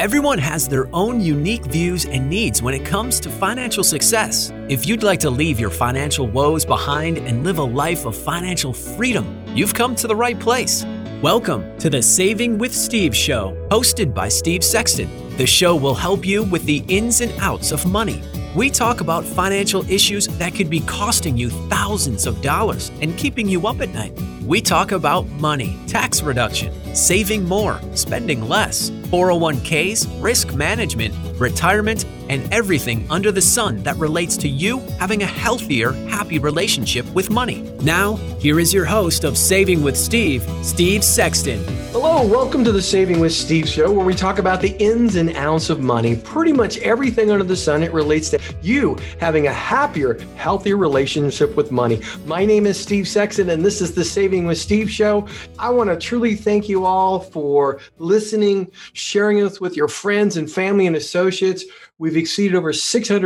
Everyone has their own unique views and needs when it comes to financial success. If you'd like to leave your financial woes behind and live a life of financial freedom, you've come to the right place. Welcome to the Saving with Steve show, hosted by Steve Sexton. The show will help you with the ins and outs of money. We talk about financial issues that could be costing you thousands of dollars and keeping you up at night. We talk about money, tax reduction, saving more, spending less, 401ks, risk management, retirement, and everything under the sun that relates to you having a healthier, happy relationship with money. Now, here is your host of Saving with Steve, Steve Sexton. Hello, welcome to the Saving with Steve show, where we talk about the ins and outs of money. Pretty much everything under the sun, it relates to you having a happier, healthier relationship with money. My name is Steve Sexton, and this is the Saving with Steve show. I want to truly thank you all for listening, sharing us with your friends and family and associates. We've exceeded over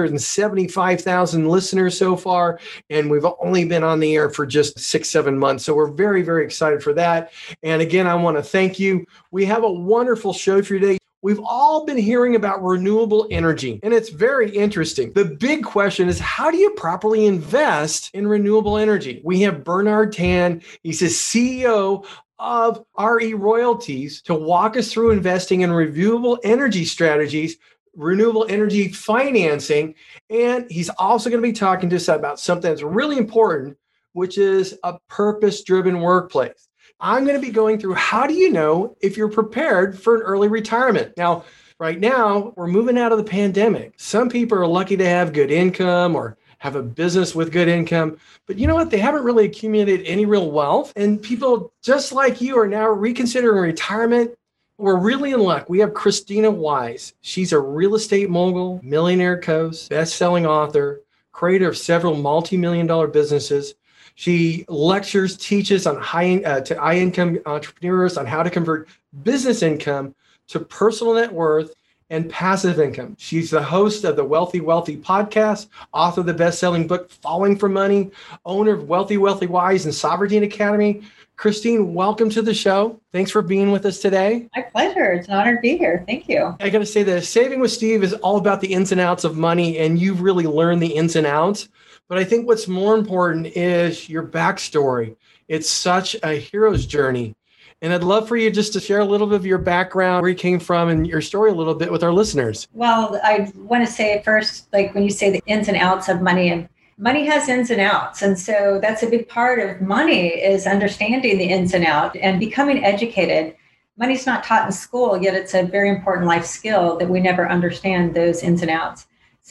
675,000 listeners so far, and we've only been on the air for just 6-7 months. So we're very, very excited for that. And again, I want to thank you. We have a wonderful show for you today. We've all been hearing about renewable energy, and it's very interesting. The big question is, how do you properly invest in renewable energy? We have Bernard Tan. He's the CEO of RE Royalties to walk us through investing in renewable energy strategies, renewable energy financing, and he's also going to be talking to us about something that's really important, which is a purpose-driven workplace. I'm going to be going through how do you know if you're prepared for an early retirement. Now, right now, we're moving out of the pandemic. Some people are lucky to have good income or have a business with good income, but you know what? They haven't really accumulated any real wealth, and people just like you are now reconsidering retirement. We're really in luck. We have Christina Wise. She's a real estate mogul, millionaire coach, best-selling author, creator of several multi-million-dollar businesses. She lectures, teaches on high-income entrepreneurs on how to convert business income to personal net worth and passive income. She's the host of the Wealthy podcast, author of the best-selling book, Falling for Money, owner of Wealthy Wise and Sovereignty Academy. Christine, welcome to the show. Thanks for being with us today. My pleasure. It's an honor to be here. Thank you. I got to say that Saving with Steve is all about the ins and outs of money, and you've really learned the ins and outs. But I think what's more important is your backstory. It's such a hero's journey. And I'd love for you just to share a little bit of your background, where you came from, and your story a little bit with our listeners. Well, I want to say first, like when you say the ins and outs of money, and money has ins and outs. And so that's a big part of money is understanding the ins and outs and becoming educated. Money's not taught in school, yet it's a very important life skill that we never understand those ins and outs.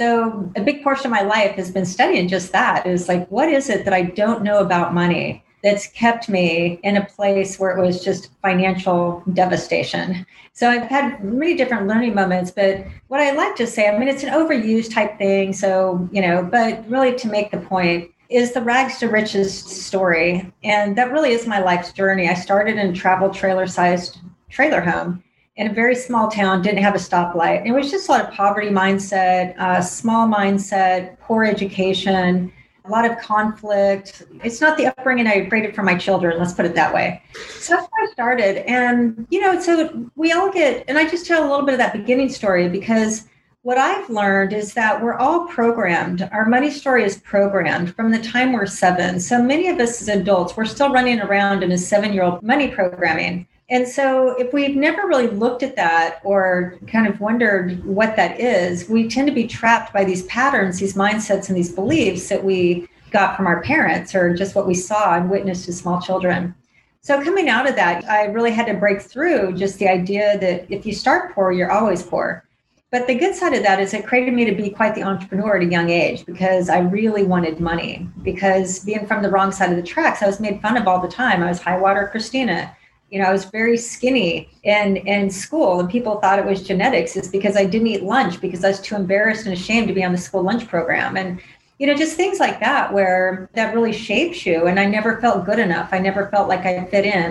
So a big portion of my life has been studying just that. Is like, what is it that I don't know about money that's kept me in a place where it was just financial devastation? So I've had many different learning moments, but what I like to say, I mean, it's an overused type thing. So, but really to make the point is the rags to riches story. And that really is my life's journey. I started in a travel trailer-sized trailer home in a very small town, didn't have a stoplight. It was just a lot of poverty mindset, small mindset, poor education, a lot of conflict. It's not the upbringing I created for my children, let's put it that way. So that's where I started. And, so we all and I just tell a little bit of that beginning story because what I've learned is that we're all programmed. Our money story is programmed from the time we're 7. So many of us as adults, we're still running around in a 7-year-old money programming. And so if we've never really looked at that or kind of wondered what that is, we tend to be trapped by these patterns, these mindsets, and these beliefs that we got from our parents or just what we saw and witnessed as small children. So coming out of that, I really had to break through just the idea that if you start poor, you're always poor. But the good side of that is it created me to be quite the entrepreneur at a young age because I really wanted money. Because being from the wrong side of the tracks, I was made fun of all the time. I was high water Christina. I was very skinny in school and people thought it was genetics. It's because I didn't eat lunch because I was too embarrassed and ashamed to be on the school lunch program. And, just things like that where that really shapes you. And I never felt good enough. I never felt like I fit in.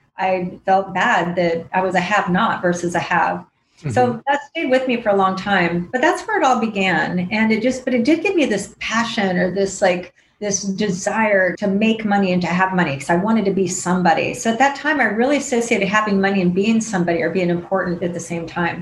I felt bad that I was a have not versus a have. Mm-hmm. So that stayed with me for a long time, but that's where it all began. And it did give me this passion or this desire to make money and to have money because I wanted to be somebody. So at that time, I really associated having money and being somebody or being important at the same time.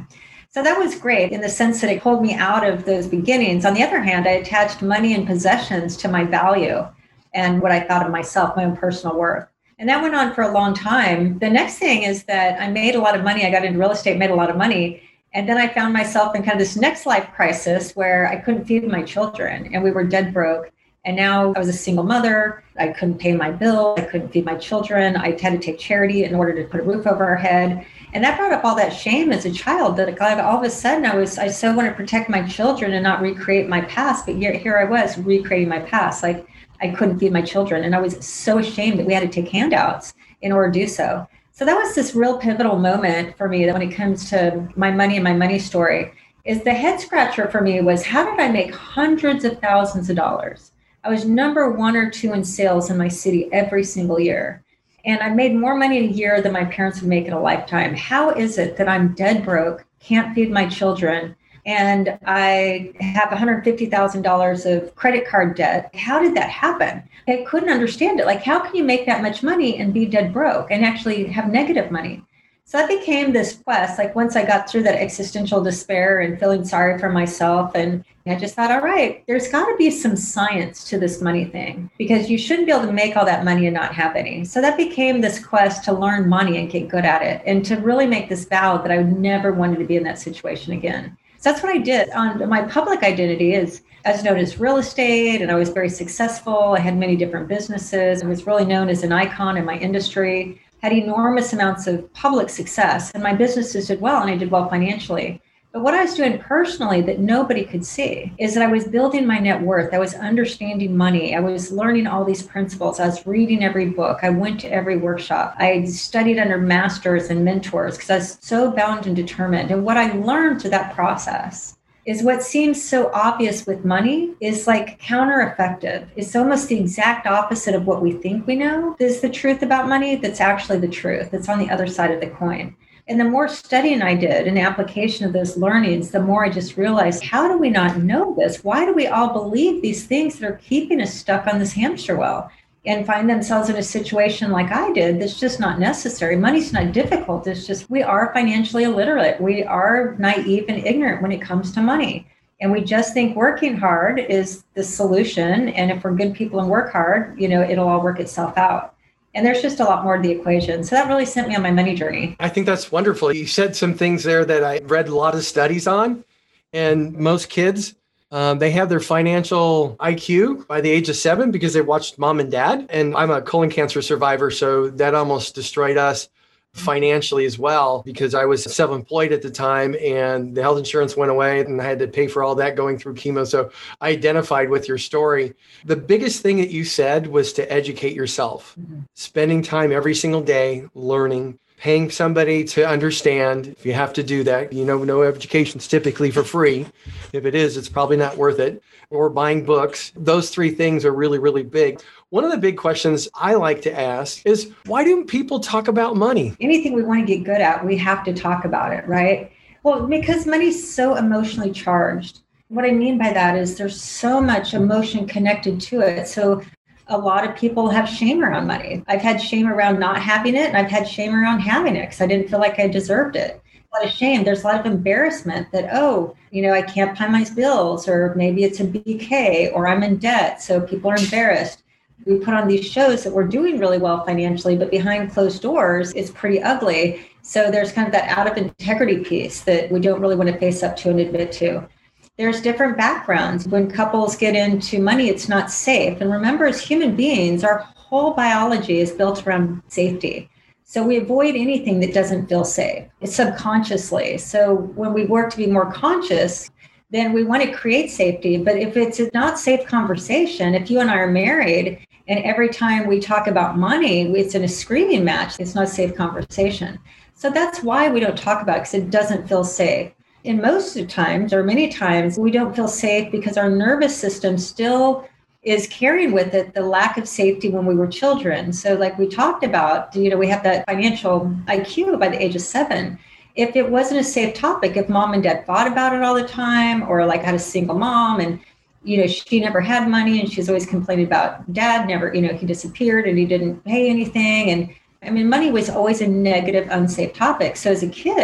So that was great in the sense that it pulled me out of those beginnings. On the other hand, I attached money and possessions to my value and what I thought of myself, my own personal worth. And that went on for a long time. The next thing is that I made a lot of money. I got into real estate, made a lot of money. And then I found myself in kind of this next life crisis where I couldn't feed my children and we were dead broke. And now I was a single mother. I couldn't pay my bill. I couldn't feed my children. I had to take charity in order to put a roof over our head. And that brought up all that shame as a child that all of a sudden I so want to protect my children and not recreate my past. But here I was recreating my past. Like I couldn't feed my children. And I was so ashamed that we had to take handouts in order to do so. So that was this real pivotal moment for me that when it comes to my money and my money story is the head scratcher for me was how did I make hundreds of thousands of dollars? I was number 1 or 2 in sales in my city every single year. And I made more money in a year than my parents would make in a lifetime. How is it that I'm dead broke, can't feed my children, and I have $150,000 of credit card debt? How did that happen? I couldn't understand it. Like, how can you make that much money and be dead broke and actually have negative money? So that became this quest. Like once I got through that existential despair and feeling sorry for myself, and I just thought, all right, there's got to be some science to this money thing because you shouldn't be able to make all that money and not have any. So that became this quest to learn money and get good at it and to really make this vow that I never wanted to be in that situation again. So that's what I did. On my public identity is as known as real estate, and I was very successful. I had many different businesses. I was really known as an icon in my industry, had enormous amounts of public success, and my businesses did well, and I did well financially. But what I was doing personally that nobody could see is that I was building my net worth. I was understanding money. I was learning all these principles. I was reading every book. I went to every workshop. I studied under masters and mentors because I was so bound and determined. And what I learned through that process is what seems so obvious with money is like counter-effective. It's almost the exact opposite of what we think we know is the truth about money. That's actually the truth. It's on the other side of the coin. And the more studying I did and application of those learnings, the more I just realized, how do we not know this? Why do we all believe these things that are keeping us stuck on this hamster wheel and find themselves in a situation like I did that's just not necessary? Money's not difficult. It's just we are financially illiterate. We are naive and ignorant when it comes to money. And we just think working hard is the solution. And if we're good people and work hard, it'll all work itself out. And there's just a lot more to the equation. So that really sent me on my money journey. I think that's wonderful. You said some things there that I read a lot of studies on. And most kids, they have their financial IQ by the age of 7 because they watched mom and dad. And I'm a colon cancer survivor, so that almost destroyed us financially as well because I was self-employed at the time and the health insurance went away and I had to pay for all that going through chemo. So I identified with your story. The biggest thing that you said was to educate yourself, spending time every single day learning, paying somebody to understand. If you have to do that, no education's typically for free. If it is, it's probably not worth it. Or buying books. Those 3 things are really, really big. One of the big questions I like to ask is, why do people talk about money? Anything we want to get good at, we have to talk about it, right? Well, because money's so emotionally charged. What I mean by that is there's so much emotion connected to it. So a lot of people have shame around money. I've had shame around not having it, and I've had shame around having it because I didn't feel like I deserved it. A lot of shame. There's a lot of embarrassment that, I can't pay my bills, or maybe it's a BK, or I'm in debt, so people are embarrassed. We put on these shows that we're doing really well financially, but behind closed doors, it's pretty ugly. So there's kind of that out of integrity piece that we don't really want to face up to and admit to. There's different backgrounds. When couples get into money, it's not safe. And remember, as human beings, our whole biology is built around safety. So we avoid anything that doesn't feel safe. It's subconsciously. So when we work to be more conscious, then we want to create safety. But if it's a not safe conversation, if you and I are married, and every time we talk about money, it's in a screaming match, it's not a safe conversation. So that's why we don't talk about it, because it doesn't feel safe. And most of the times, or many times, we don't feel safe because our nervous system still is carrying with it the lack of safety when we were children. So like we talked about, we have that financial IQ by the age of 7. If it wasn't a safe topic, if mom and dad fought about it all the time, or like I had a single mom and, she never had money and she's always complaining about dad never, he disappeared and he didn't pay anything. And money was always a negative, unsafe topic. So as a kid,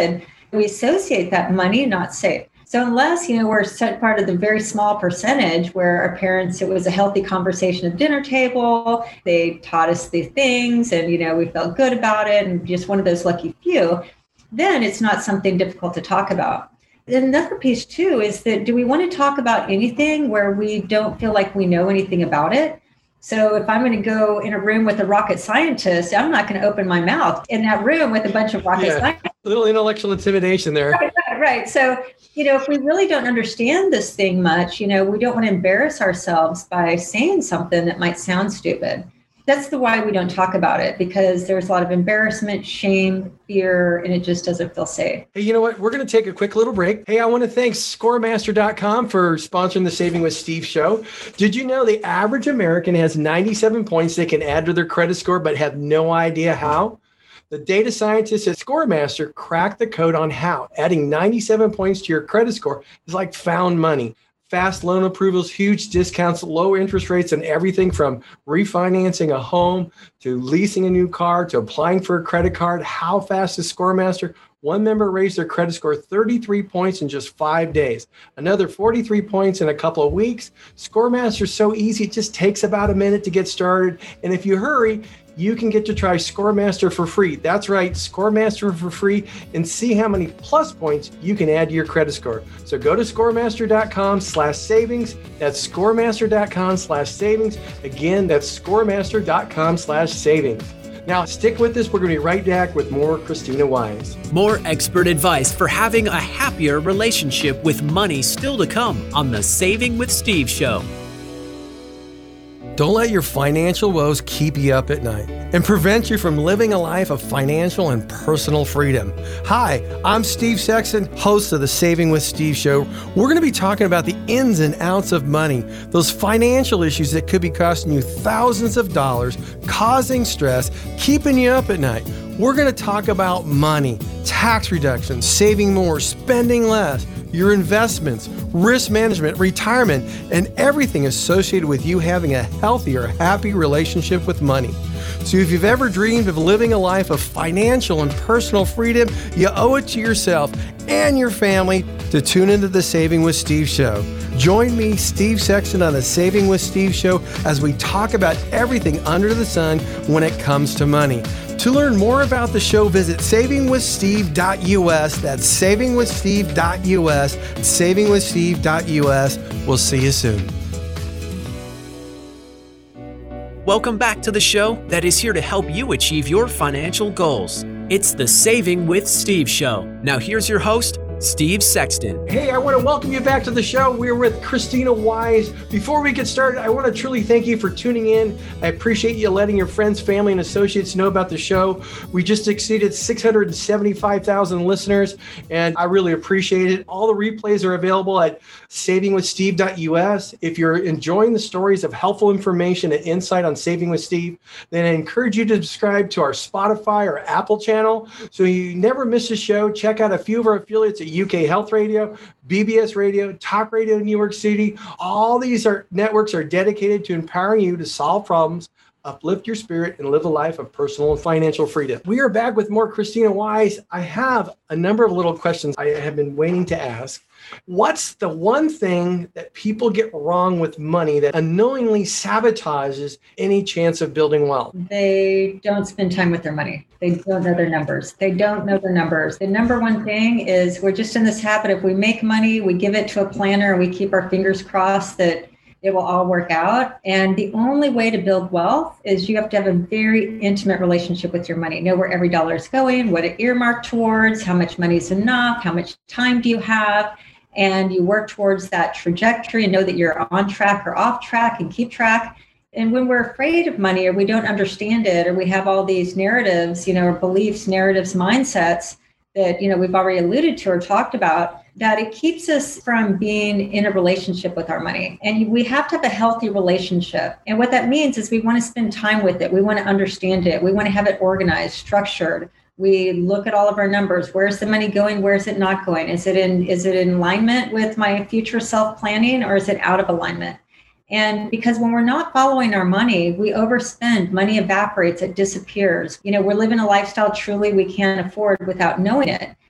We associate that money, not safe. So unless, we're part of the very small percentage where our parents, it was a healthy conversation at dinner table, they taught us these things and, we felt good about it and just one of those lucky few, then it's not something difficult to talk about. Another piece too is that do we want to talk about anything where we don't feel like we know anything about it? So if I'm going to go in a room with a rocket scientist, I'm not going to open my mouth in that room with a bunch of rocket scientists. A little intellectual intimidation there. Right. So, if we really don't understand this thing much, we don't want to embarrass ourselves by saying something that might sound stupid. That's why we don't talk about it, because there's a lot of embarrassment, shame, fear, and it just doesn't feel safe. Hey, you know what? We're going to take a quick little break. Hey, I want to thank Scoremaster.com for sponsoring the Saving with Steve show. Did you know the average American has 97 points they can add to their credit score, but have no idea how? The data scientists at Scoremaster cracked the code on how. Adding 97 points to your credit score is like found money. Fast loan approvals, huge discounts, low interest rates, and everything from refinancing a home to leasing a new car to applying for a credit card. How fast is Scoremaster? One member raised their credit score 33 points in just 5 days. Another 43 points in a couple of weeks. Scoremaster is so easy, it just takes about a minute to get started. And if you hurry, you can get to try Scoremaster for free. That's right, Scoremaster for free, and see how many plus points you can add to your credit score. So go to scoremaster.com/savings. That's scoremaster.com/savings. Again, that's scoremaster.com/savings. Now, stick with us. We're going to be right back with more Christina Wise. More expert advice for having a happier relationship with money still to come on the Saving with Steve show. Don't let your financial woes keep you up at night and prevent you from living a life of financial and personal freedom. Hi, I'm Steve Sexton, host of the Saving with Steve show. We're going to be talking about the ins and outs of money, those financial issues that could be costing you thousands of dollars, causing stress, keeping you up at night. We're going to talk about money, tax reductions, saving more, spending less, your investments, risk management, retirement, and everything associated with you having a healthier, happy relationship with money. So if you've ever dreamed of living a life of financial and personal freedom, you owe it to yourself and your family to tune into the Saving with Steve show. Join me, Steve Sexton, on the Saving with Steve show as we talk about everything under the sun when it comes to money. To learn more about the show, visit savingwithsteve.us. That's savingwithsteve.us. Savingwithsteve.us. We'll see you soon. Welcome back to the show that is here to help you achieve your financial goals. It's the Saving with Steve show. Now here's your host, Steve Sexton. Hey, I want to welcome you back to the show. We're with Christina Wise. Before we get started, I want to truly thank you for tuning in. I appreciate you letting your friends, family, and associates know about the show. We just exceeded 675,000 listeners, and I really appreciate it. All the replays are available at savingwithsteve.us. If you're enjoying the stories of helpful information and insight on Saving with Steve, then I encourage you to subscribe to our Spotify or Apple channel so you never miss a show. Check out a few of our affiliates at UK Health Radio, BBS Radio, Talk Radio New York City. All these networks are dedicated to empowering you to solve problems, uplift your spirit, and live a life of personal and financial freedom. We are back with more Christina Wise. I have a number of little questions I have been waiting to ask. What's the one thing that people get wrong with money that unknowingly sabotages any chance of building wealth? They don't spend time with their money. They don't know their numbers. The number one thing is we're just in this habit of we make money, we give it to a planner, and we keep our fingers crossed that it will all work out. And the only way to build wealth is you have to have a very intimate relationship with your money. Know where every dollar is going, what it earmarked towards, how much money is enough, how much time do you have, and you work towards that trajectory and know that you're on track or off track and keep track. And when we're afraid of money or we don't understand it or we have all these narratives, or beliefs, narratives, mindsets that, we've already alluded to or talked about, that it keeps us from being in a relationship with our money. And we have to have a healthy relationship. And what that means is we want to spend time with it. We want to understand it. We want to have it organized, structured. We look at all of our numbers. Where's the money going? Where is it not going? Is it in alignment with my future self-planning, or is it out of alignment? And because when we're not following our money, we overspend, money evaporates, it disappears. We're living a lifestyle truly we can't afford without knowing it.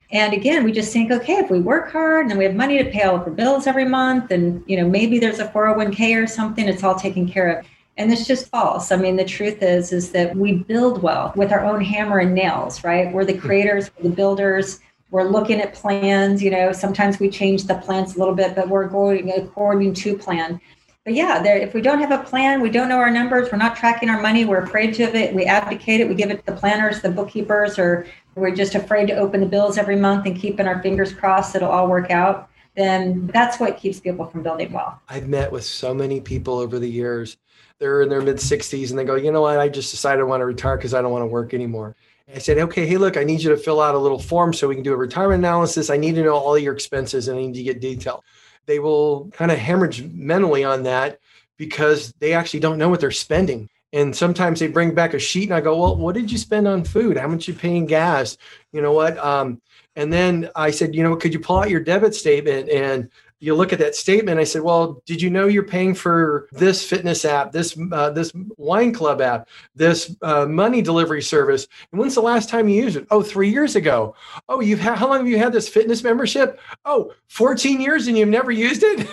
And again, we just think, okay, if we work hard and then we have money to pay all of our bills every month, and maybe there's a 401k or something, it's all taken care of. And it's just false. I mean, the truth is that we build wealth with our own hammer and nails, right? We're the creators, we're the builders. We're looking at plans. Sometimes we change the plans a little bit, but we're going according to plan. But yeah, if we don't have a plan, we don't know our numbers, we're not tracking our money, we're afraid to it, we abdicate it, we give it to the planners, the bookkeepers, or we're just afraid to open the bills every month and keeping our fingers crossed it'll all work out, then that's what keeps people from building wealth. I've met with so many people over the years. They're in their mid-60s and they go, you know what, I just decided I want to retire because I don't want to work anymore. I said, okay, hey, look, I need you to fill out a little form so we can do a retirement analysis. I need to know all your expenses and I need to get detail. They will kind of hemorrhage mentally on that because they actually don't know what they're spending. And sometimes they bring back a sheet and I go, well, what did you spend on food? How much you paying gas? You know what? And then I said, could you pull out your debit statement? And you look at that statement. I said, well, did you know you're paying for this fitness app, this wine club app, this money delivery service? And when's the last time you used it? Oh, 3 years ago. Oh, how long have you had this fitness membership? Oh, 14 years and you've never used it?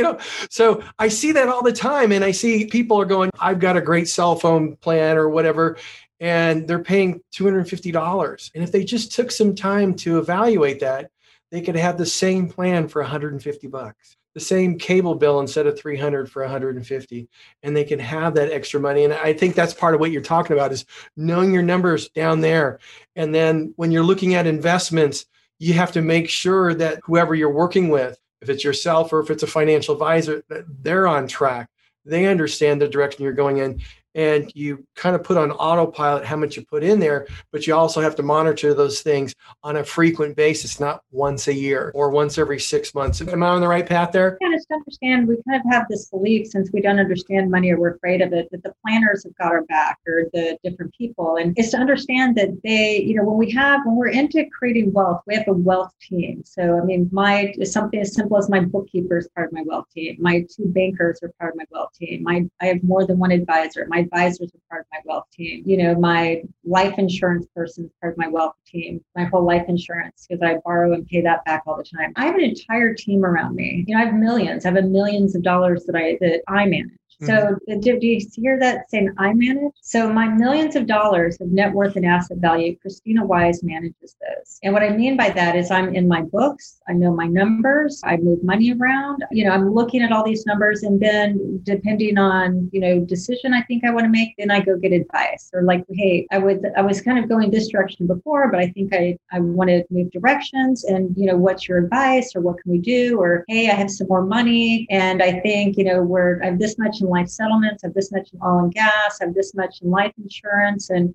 So I see that all the time. And I see people are going, I've got a great cell phone plan or whatever, and they're paying $250. And if they just took some time to evaluate that, they could have the same plan for $150, the same cable bill instead of $300 for $150, and they can have that extra money. And I think that's part of what you're talking about is knowing your numbers down there. And then when you're looking at investments, you have to make sure that whoever you're working with, if it's yourself or if it's a financial advisor, that they're on track. They understand the direction you're going in. And you kind of put on autopilot how much you put in there, but you also have to monitor those things on a frequent basis, not once a year or once every 6 months. Am I on the right path there? Yeah, just understand, we kind of have this belief, since we don't understand money or we're afraid of it, that the planners have got our back, or the different people. And it's to understand that they, when we're into creating wealth, we have a wealth team. So, something as simple as my bookkeeper is part of my wealth team. My 2 bankers are part of my wealth team. I have more than one advisor. My advisors are part of my wealth team. My life insurance person is part of my wealth team, my whole life insurance, because I borrow and pay that back all the time. I have an entire team around me. I have millions. I have millions of dollars that I manage. So do you hear that saying I manage? So my millions of dollars of net worth and asset value, Christina Wise manages those. And what I mean by that is I'm in my books. I know my numbers. I move money around. I'm looking at all these numbers, and then depending on, decision I think I want to make, then I go get advice. Or like, hey, I was kind of going this direction before, but I think I want to move directions, and, what's your advice, or what can we do? Or, hey, I have some more money and I think, I have this much in life settlements, I have this much in oil and gas, I have this much in life insurance. And,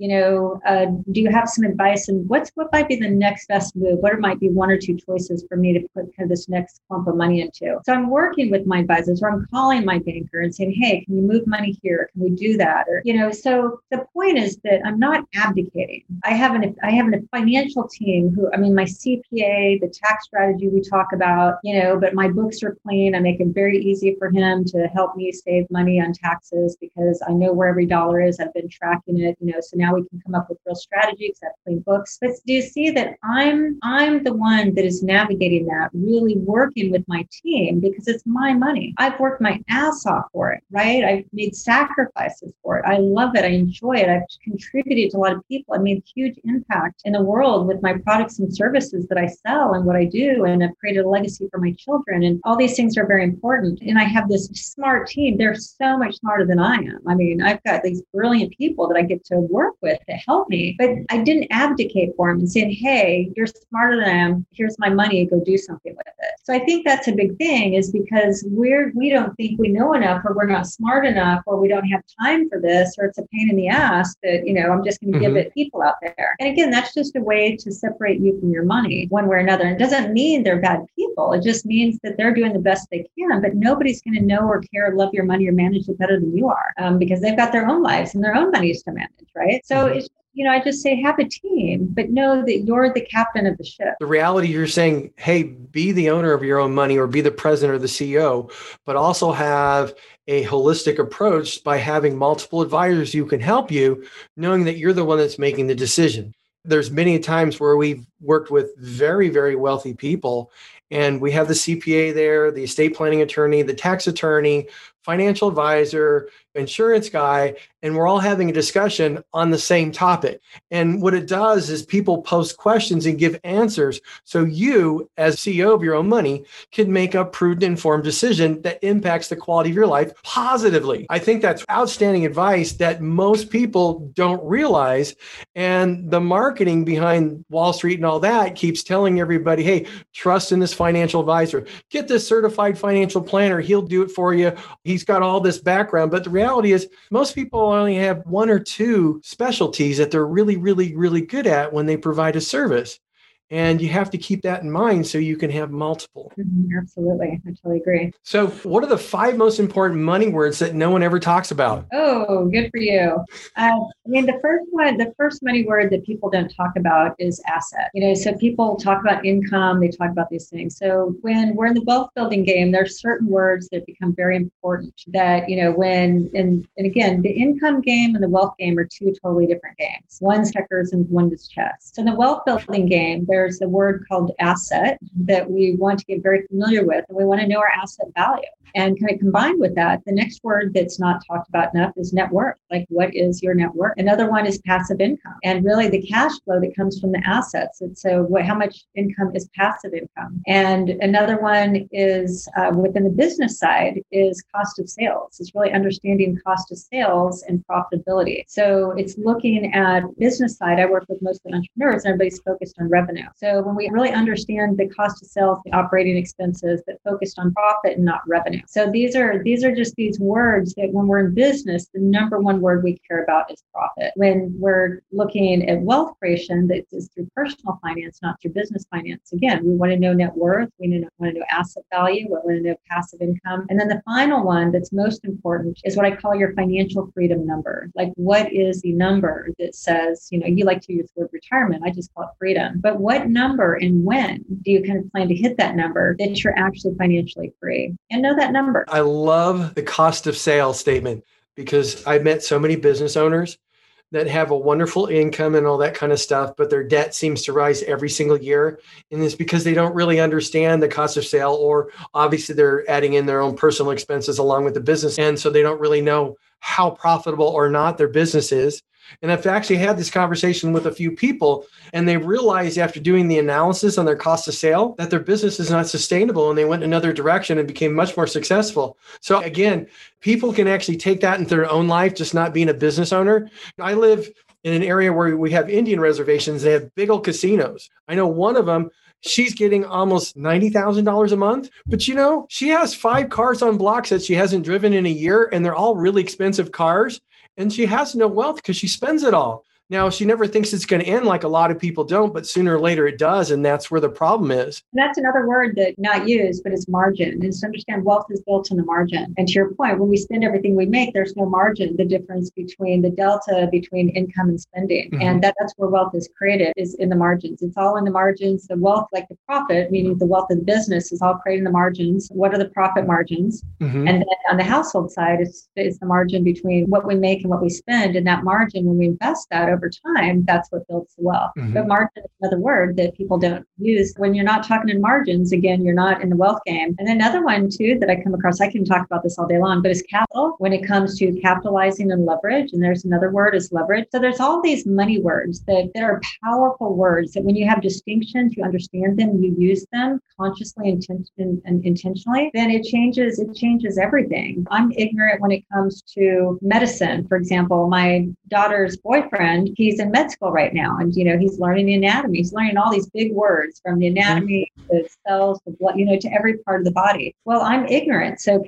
do you have some advice? And what might be the next best move? What might be 1 or 2 choices for me to put kind of this next clump of money into? So I'm working with my advisors, or I'm calling my banker and saying, hey, can you move money here? Can we do that? Or, so the point is that I'm not abdicating. I have a financial team my CPA, the tax strategy we talk about, but my books are clean. I make it very easy for him to help me save money on taxes because I know where every dollar is. I've been tracking it, so now we can come up with real strategy because I have clean books. But do you see that I'm the one that is navigating that, really working with my team because it's my money. I've worked my ass off for it, right? I've made sacrifices for it. I love it. I enjoy it. I've contributed to a lot of people. I made huge impact in the world with my products and services that I sell and what I do. And I've created a legacy for my children. And all these things are very important. And I have this smart team. They're so much smarter than I am. I've got these brilliant people that I get to work with to help me, but I didn't abdicate for them and saying, hey, you're smarter than I am. Here's my money. Go do something with it. So I think that's a big thing, is because we don't think we know enough, or we're not smart enough, or we don't have time for this, or it's a pain in the ass that, I'm just going to give it people out there. And again, that's just a way to separate you from your money one way or another. And it doesn't mean they're bad people. It just means that they're doing the best they can, but nobody's going to know or care or love your money or manage it better than you are, because they've got their own lives and their own monies to manage, right? So it's, I just say have a team, but know that you're the captain of the ship. The reality, you're saying, hey, be the owner of your own money, or be the president or the CEO, but also have a holistic approach by having multiple advisors who can help you, knowing that you're the one that's making the decision. There's many times where we've worked with very, very wealthy people, and we have the CPA there, the estate planning attorney, the tax attorney, financial advisor, insurance guy, and we're all having a discussion on the same topic. And what it does is people post questions and give answers. So you, as CEO of your own money, can make a prudent, informed decision that impacts the quality of your life positively. I think that's outstanding advice that most people don't realize. And the marketing behind Wall Street and all that keeps telling everybody, hey, trust in this financial advisor. Get this certified financial planner. He'll do it for you. He's got all this background. But the reality is most people only have one or two specialties that they're really, really, really good at when they provide a service. And you have to keep that in mind so you can have multiple. Absolutely. I totally agree. So what are the 5 most important money words that no one ever talks about? Oh, good for you. The first money word that people don't talk about is asset. So people talk about income, they talk about these things. So when we're in the wealth building game, there's certain words that become very important that, and again, the income game and the wealth game are 2 totally different games. One's checkers and one is chess. So in the wealth building game, there's a word called asset that we want to get very familiar with, and we want to know our asset value. And kind of combined with that, the next word that's not talked about enough is net worth. Like, what is your net worth? Another one is passive income, and really the cash flow that comes from the assets. And so how much income is passive income? And another one is within the business side is cost of sales. It's really understanding cost of sales and profitability. So it's looking at business side. I work with mostly entrepreneurs, and everybody's focused on revenue. So when we really understand the cost of sales, the operating expenses, that focused on profit and not revenue. So these are just these words that when we're in business, the number one word we care about is profit. When we're looking at wealth creation, that is through personal finance, not through business finance. Again, we want to know net worth, we want to know asset value, we want to know passive income. And then the final one that's most important is what I call your financial freedom number. Like, what is the number that says, you like to use the word retirement, I just call it freedom. But what number and when do you kind of plan to hit that number that you're actually financially free? And know that number. I love the cost of sales statement because I've met so many business owners that have a wonderful income and all that kind of stuff, but their debt seems to rise every single year. And it's because they don't really understand the cost of sale, or obviously they're adding in their own personal expenses along with the business. And so they don't really know how profitable or not their business is. And I've actually had this conversation with a few people, and they realized after doing the analysis on their cost of sale that their business is not sustainable, and they went in another direction and became much more successful. So again, people can actually take that into their own life, just not being a business owner. I live in an area where we have Indian reservations. They have big old casinos. I know one of them, she's getting almost $90,000 a month, but she has 5 cars on blocks that she hasn't driven in a year, and they're all really expensive cars. And she has no wealth because she spends it all. Now, she never thinks it's going to end, like a lot of people don't, but sooner or later it does. And that's where the problem is. And that's another word that not used, but it's margin. And to understand wealth is built on the margin. And to your point, when we spend everything we make, there's no margin, the difference between the delta between income and spending. Mm-hmm. And that's where wealth is created, is in the margins. It's all in the margins. The wealth, like the profit, meaning the wealth of the business, is all created in the margins. What are the profit margins? Mm-hmm. And then on the household side, it's the margin between what we make and what we spend. And that margin, when we invest that over time, that's what builds the wealth. Mm-hmm. But margin is another word that people don't use. When you're not talking in margins, again, you're not in the wealth game. And another one too that I come across, I can talk about this all day long, but is capital, when it comes to capitalizing and leverage. And there's another word is leverage. So there's all these money words that are powerful words that when you have distinctions, you understand them, you use them consciously and intentionally, then it changes everything. I'm ignorant when it comes to medicine. For example, my daughter's boyfriend, he's in med school right now, and he's learning the anatomy. He's learning all these big words, from the anatomy to cells to blood, to every part of the body. Well, I'm ignorant, so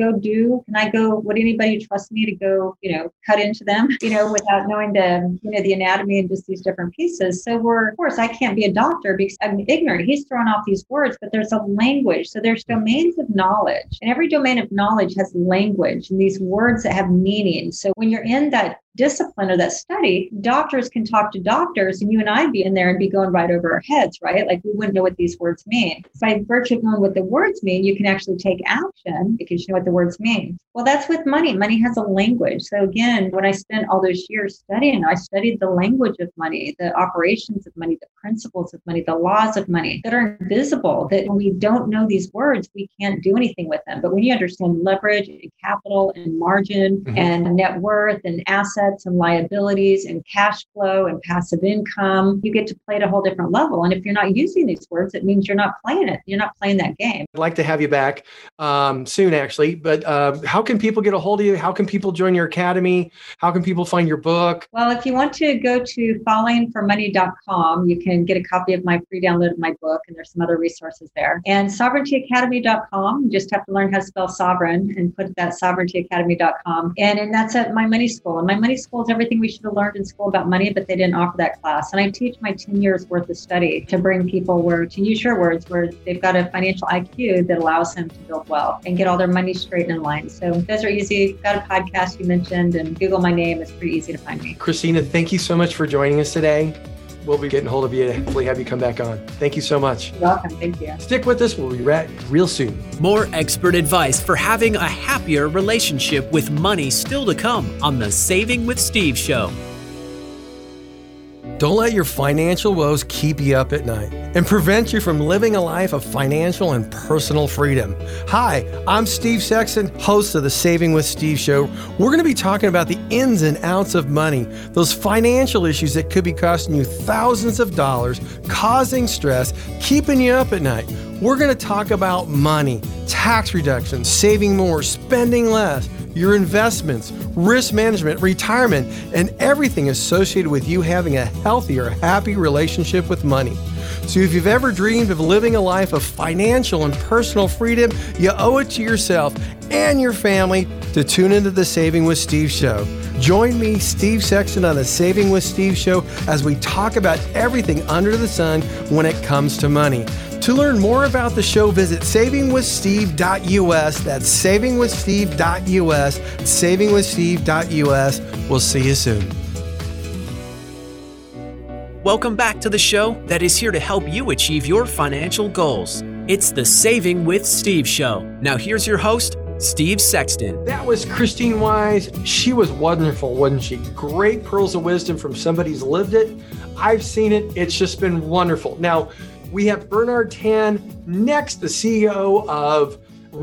would anybody trust me to go cut into them without knowing the anatomy and just these different pieces? So of course I can't be a doctor because I'm ignorant. He's throwing off these words, but there's a language. So there's domains of knowledge, and every domain of knowledge has language and these words that have meaning. So when you're in that discipline or that study, doctors can talk to doctors, and you and I'd be in there and be going right over our heads, right? Like we wouldn't know what these words mean. By virtue of knowing what the words mean, you can actually take action because you know what the words mean. Well, that's with money. Money has a language. So again, when I spent all those years studying, I studied the language of money, the operations of money, the principles of money, the laws of money that are invisible, that when we don't know these words, we can't do anything with them. But when you understand leverage and capital and margin and net worth and assets and liabilities and cash flow and passive income, you get to play at a whole different level. And if you're not using these words, it means you're not playing it. You're not playing that game. I'd like to have you back soon, actually. But how can people get a hold of you? How can people join your academy? How can people find your book? Well, if you want to go to fallingformoney.com, you can get a copy of my free download of my book, and there's some other resources there. And sovereigntyacademy.com, you just have to learn how to spell sovereign and put that sovereigntyacademy.com. And that's at my money school. And my money school is everything we should have learned in school about money, but they didn't offer that class. And I teach my 10 years worth of study to bring people to use your words, where they've got a financial IQ that allows them to build wealth and get all their money straight in line. So those are easy. Got a podcast you mentioned, and Google my name. It's pretty easy to find me. Christina, thank you so much for joining us today. We'll be getting hold of you to hopefully have you come back on. Thank you so much. You're welcome. Thank you. Stick with us. We'll be back real soon. More expert advice for having a happier relationship with money still to come on the Saving with Steve show. Don't let your financial woes keep you up at night and prevent you from living a life of financial and personal freedom. Hi, I'm Steve Sexton, host of the Saving with Steve show. We're going to be talking about the ins and outs of money, those financial issues that could be costing you thousands of dollars, causing stress, keeping you up at night. We're going to talk about money, tax reductions, saving more, spending less, your investments, risk management, retirement, and everything associated with you having a healthier, happy relationship with money. So if you've ever dreamed of living a life of financial and personal freedom, you owe it to yourself and your family to tune into the Saving with Steve show. Join me, Steve Sexton, on the Saving with Steve show as we talk about everything under the sun when it comes to money. To learn more about the show, visit savingwithsteve.us. That's savingwithsteve.us, savingwithsteve.us. We'll see you soon. Welcome back to the show that is here to help you achieve your financial goals. It's the Saving with Steve show. Now here's your host, Steve Sexton. That was Christine Wise. She was wonderful, wasn't she? Great pearls of wisdom from somebody who's lived it. I've seen it. It's just been wonderful. Now, we have Bernard Tan next, the CEO of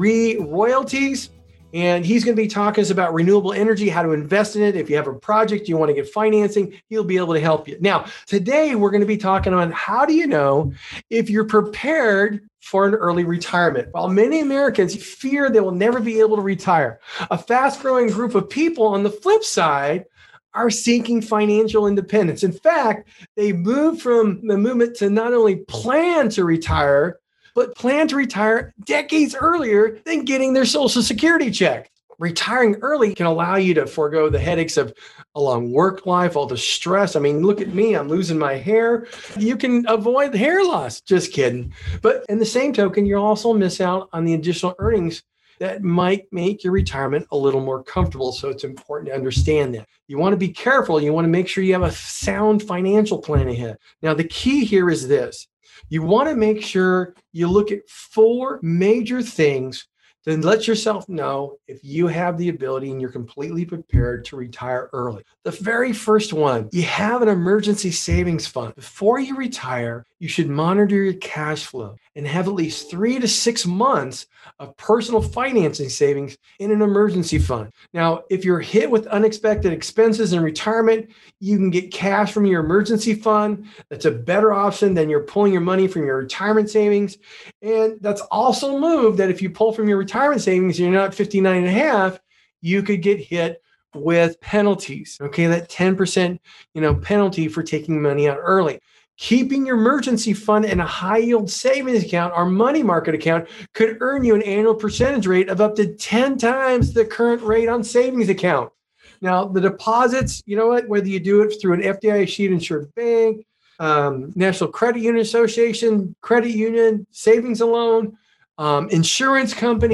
Royalties, and he's going to be talking to us about renewable energy, how to invest in it. If you have a project, you want to get financing, he'll be able to help you. Now, today we're going to be talking on how do you know if you're prepared for an early retirement. While many Americans fear they will never be able to retire, a fast-growing group of people on the flip side are seeking financial independence. In fact, they moved from the movement to not only plan to retire, but plan to retire decades earlier than getting their Social Security check. Retiring early can allow you to forego the headaches of a long work life, all the stress. I mean, look at me, I'm losing my hair. You can avoid hair loss. Just kidding. But in the same token, you'll also miss out on the additional earnings that might make your retirement a little more comfortable. So it's important to understand that. You want to be careful. You want to make sure you have a sound financial plan ahead. Now, the key here is this. You want to make sure you look at 4 major things to let yourself know if you have the ability and you're completely prepared to retire early. The very first one, you have an emergency savings fund. Before you retire, you should monitor your cash flow and have at least 3 to 6 months of personal financing savings in an emergency fund. Now, if you're hit with unexpected expenses in retirement, you can get cash from your emergency fund. That's a better option than you're pulling your money from your retirement savings. And that's also a move that if you pull from your retirement savings and you're not 59 and a half, you could get hit with penalties. Okay, that 10% penalty for taking money out early. Keeping your emergency fund in a high yield savings account or money market account could earn you an annual percentage rate of up to 10 times the current rate on savings account. Now, the deposits, you know what, whether you do it through an FDIC insured bank, National Credit Union Association, credit union, savings and loan, insurance company,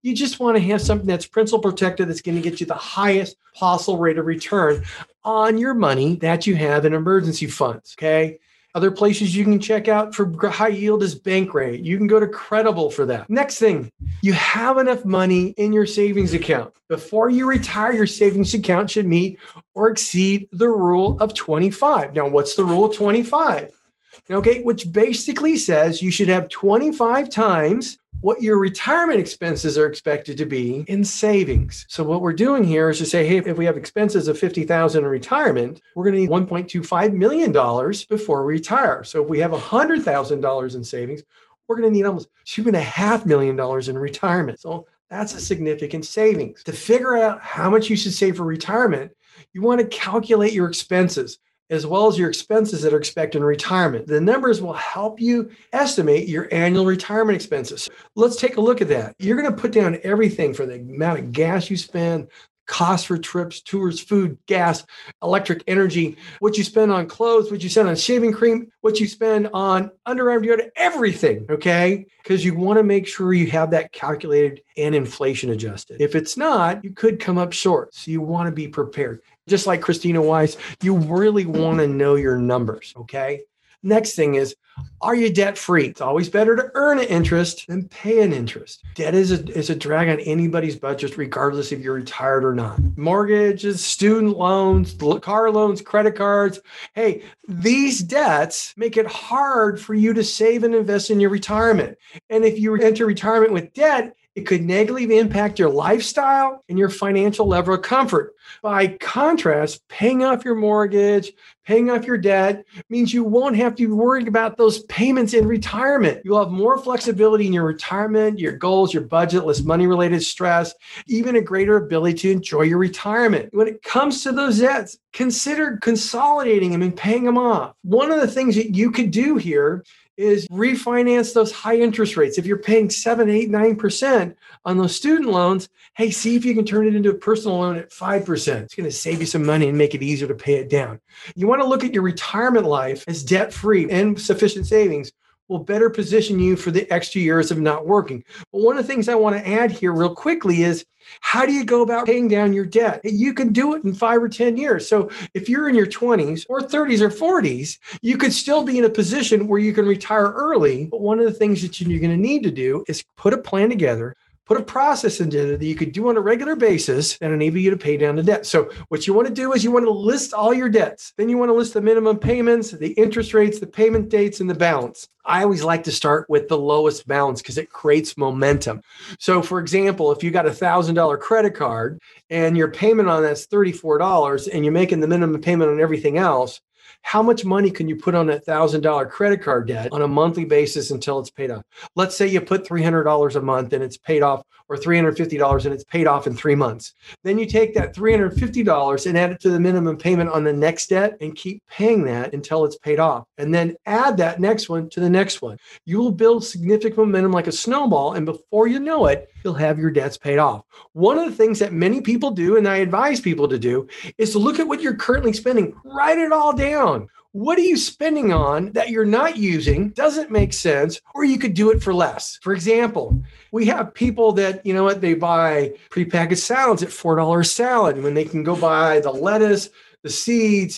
You just want to have something that's principal protected, that's going to get you the highest possible rate of return on your money that you have in emergency funds, okay? Other places you can check out for high yield is Bankrate. You can go to Credible for that. Next thing, you have enough money in your savings account. Before you retire, your savings account should meet or exceed the rule of 25. Now, what's the rule of 25? Okay, which basically says you should have 25 times what your retirement expenses are expected to be in savings. So what we're doing here is to say, hey, if we have expenses of $50,000 in retirement, we're going to need $1.25 million before we retire. So if we have $100,000 in savings, we're going to need almost $2.5 million in retirement. So that's a significant savings. To figure out how much you should save for retirement, you want to calculate your expenses, as well as your expenses that are expected in retirement. The numbers will help you estimate your annual retirement expenses. Let's take a look at that. You're going to put down everything for the amount of gas you spend, costs for trips, tours, food, gas, electric energy, what you spend on clothes, what you spend on shaving cream, what you spend on underarm deodorant, everything, okay? Because you want to make sure you have that calculated and inflation adjusted. If it's not, you could come up short. So you want to be prepared. Just like Christina Weiss, you really want to know your numbers, okay? Next thing is, are you debt free? It's always better to earn an interest than pay an interest. Debt is a drag on anybody's budget, regardless if you're retired or not. Mortgages, student loans, car loans, credit cards. Hey, these debts make it hard for you to save and invest in your retirement. And if you enter retirement with debt, it could negatively impact your lifestyle and your financial level of comfort. By contrast, paying off your mortgage, paying off your debt means you won't have to be worried about those payments in retirement. You'll have more flexibility in your retirement, your goals, your budget, less money-related stress, even a greater ability to enjoy your retirement. When it comes to those debts, consider consolidating them and paying them off. One of the things that you could do here is refinance those high interest rates. If you're paying 7, 8, 9% on those student loans, hey, see if you can turn it into a personal loan at 5%. It's going to save you some money and make it easier to pay it down. You want to look at your retirement life as debt-free and sufficient savings will better position you for the extra years of not working. But one of the things I want to add here real quickly is, how do you go about paying down your debt? You can do it in 5 or 10 years. So if you're in your 20s or 30s or 40s, you could still be in a position where you can retire early. But one of the things that you're going to need to do is put a plan together, put a process into it that you could do on a regular basis that enable you to pay down the debt. So what you want to do is you want to list all your debts. Then you want to list the minimum payments, the interest rates, the payment dates, and the balance. I always like to start with the lowest balance because it creates momentum. So for example, if you got a $1,000 credit card and your payment on that's $34 and you're making the minimum payment on everything else, how much money can you put on that $1,000 credit card debt on a monthly basis until it's paid off? Let's say you put $300 a month and it's paid off, or $350 and it's paid off in 3 months. Then you take that $350 and add it to the minimum payment on the next debt and keep paying that until it's paid off. And then add that next one to the next one. You will build significant momentum like a snowball, and before you know it, you'll have your debts paid off. One of the things that many people do, and I advise people to do, is to look at what you're currently spending. Write it all down. What are you spending on that you're not using, doesn't make sense, or you could do it for less? For example, we have people that, they buy prepackaged salads at $4 a salad when they can go buy the lettuce, the seeds,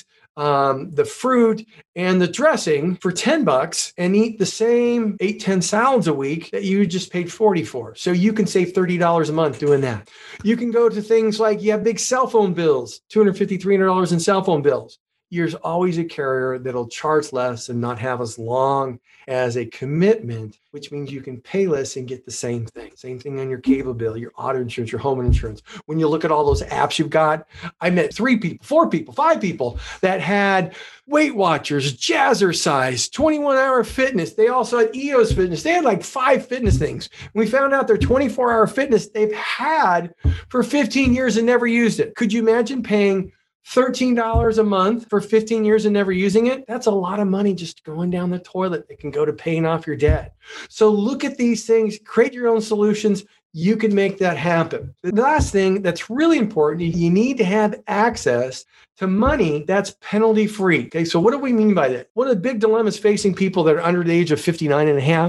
the fruit, and the dressing for $10 and eat the same 8, 10 salads a week that you just paid $40 for. So you can save $30 a month doing that. You can go to things like you have big cell phone bills, $250, $300 in cell phone bills. There's always a carrier that'll charge less and not have as long as a commitment, which means you can pay less and get the same thing. Same thing on your cable bill, your auto insurance, your home insurance. When you look at all those apps you've got, I met 3 people, 4 people, 5 people that had Weight Watchers, Jazzercise, 21-Hour Fitness. They also had EOS Fitness. They had like 5 fitness things. We found out their 24-hour fitness they've had for 15 years and never used it. Could you imagine paying $13 a month for 15 years and never using it? That's a lot of money just going down the toilet that can go to paying off your debt. So look at these things, create your own solutions. You can make that happen. The last thing that's really important, you need to have access to money that's penalty free. Okay, so what do we mean by that? One of the big dilemmas facing people that are under the age of 59 and a half,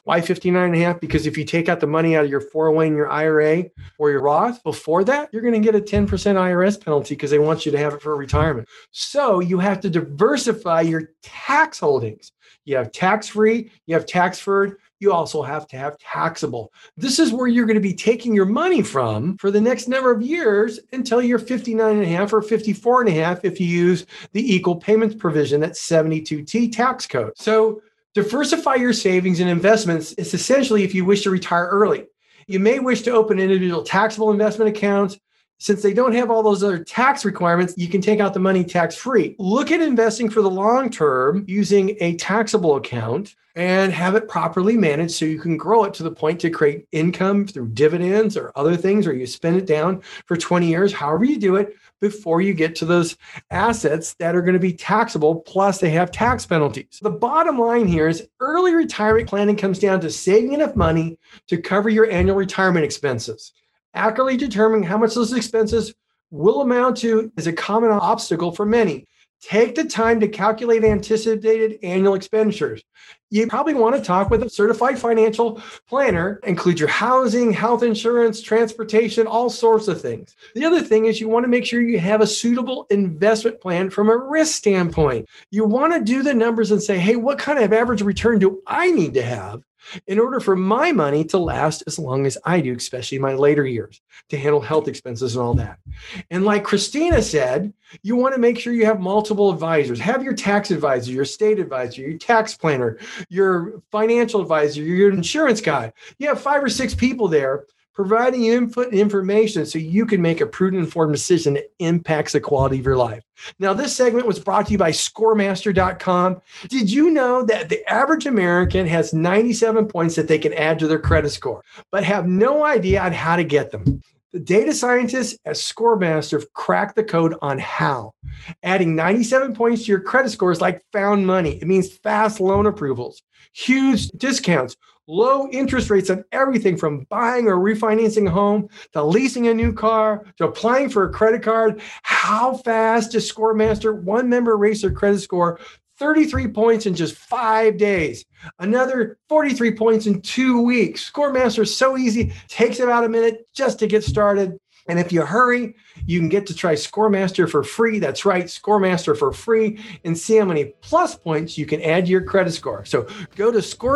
Why 59.5? Because if you take out the money out of your 401 and your IRA or your Roth before that, you're going to get a 10% IRS penalty because they want you to have it for retirement. So you have to diversify your tax holdings. You have tax-free, you have tax-deferred, you also have to have taxable. This is where you're going to be taking your money from for the next number of years until you're 59.5 or 54.5 if you use the equal payments provision, that's 72T tax code. So diversify your savings and investments is essentially if you wish to retire early. You may wish to open individual taxable investment accounts. Since they don't have all those other tax requirements, you can take out the money tax-free. Look at investing for the long term using a taxable account and have it properly managed so you can grow it to the point to create income through dividends or other things, or you spend it down for 20 years, however you do it, before you get to those assets that are going to be taxable, plus they have tax penalties. The bottom line here is early retirement planning comes down to saving enough money to cover your annual retirement expenses. Accurately determining how much those expenses will amount to is a common obstacle for many. Take the time to calculate anticipated annual expenditures. You probably want to talk with a certified financial planner, include your housing, health insurance, transportation, all sorts of things. The other thing is you want to make sure you have a suitable investment plan from a risk standpoint. You want to do the numbers and say, hey, what kind of average return do I need to have in order for my money to last as long as I do, especially in my later years, to handle health expenses and all that. And like Christina said, you want to make sure you have multiple advisors. Have your tax advisor, your estate advisor, your tax planner, your financial advisor, your insurance guy. You have 5 or 6 people there providing you input and information so you can make a prudent, informed decision that impacts the quality of your life. Now, this segment was brought to you by Scoremaster.com. Did you know that the average American has 97 points that they can add to their credit score, but have no idea on how to get them? The data scientists at Scoremaster cracked the code on how. Adding 97 points to your credit score is like found money. It means fast loan approvals, huge discounts, low interest rates on everything from buying or refinancing a home to leasing a new car to applying for a credit card. How fast does Scoremaster one member raise their credit score 33 points in just 5 days? Another 43 points in 2 weeks. Scoremaster is so easy, takes about a minute just to get started. And if you hurry, you can get to try Scoremaster for free. That's right, Scoremaster for free, and see how many plus points you can add to your credit score. So go to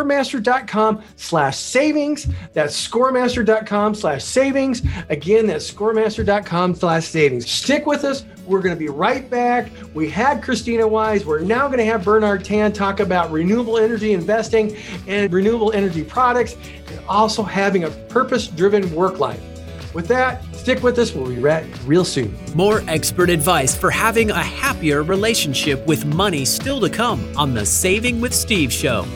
Scoremaster.com/savings. That's Scoremaster.com/savings. Again, that's Scoremaster.com/savings. Stick with us. We're going to be right back. We had Christina Wise. We're now going to have Bernard Tan talk about renewable energy investing and renewable energy products, and also having a purpose-driven work life. With that, stick with us. We'll be back real soon. More expert advice for having a happier relationship with money still to come on the Saving with Steve show.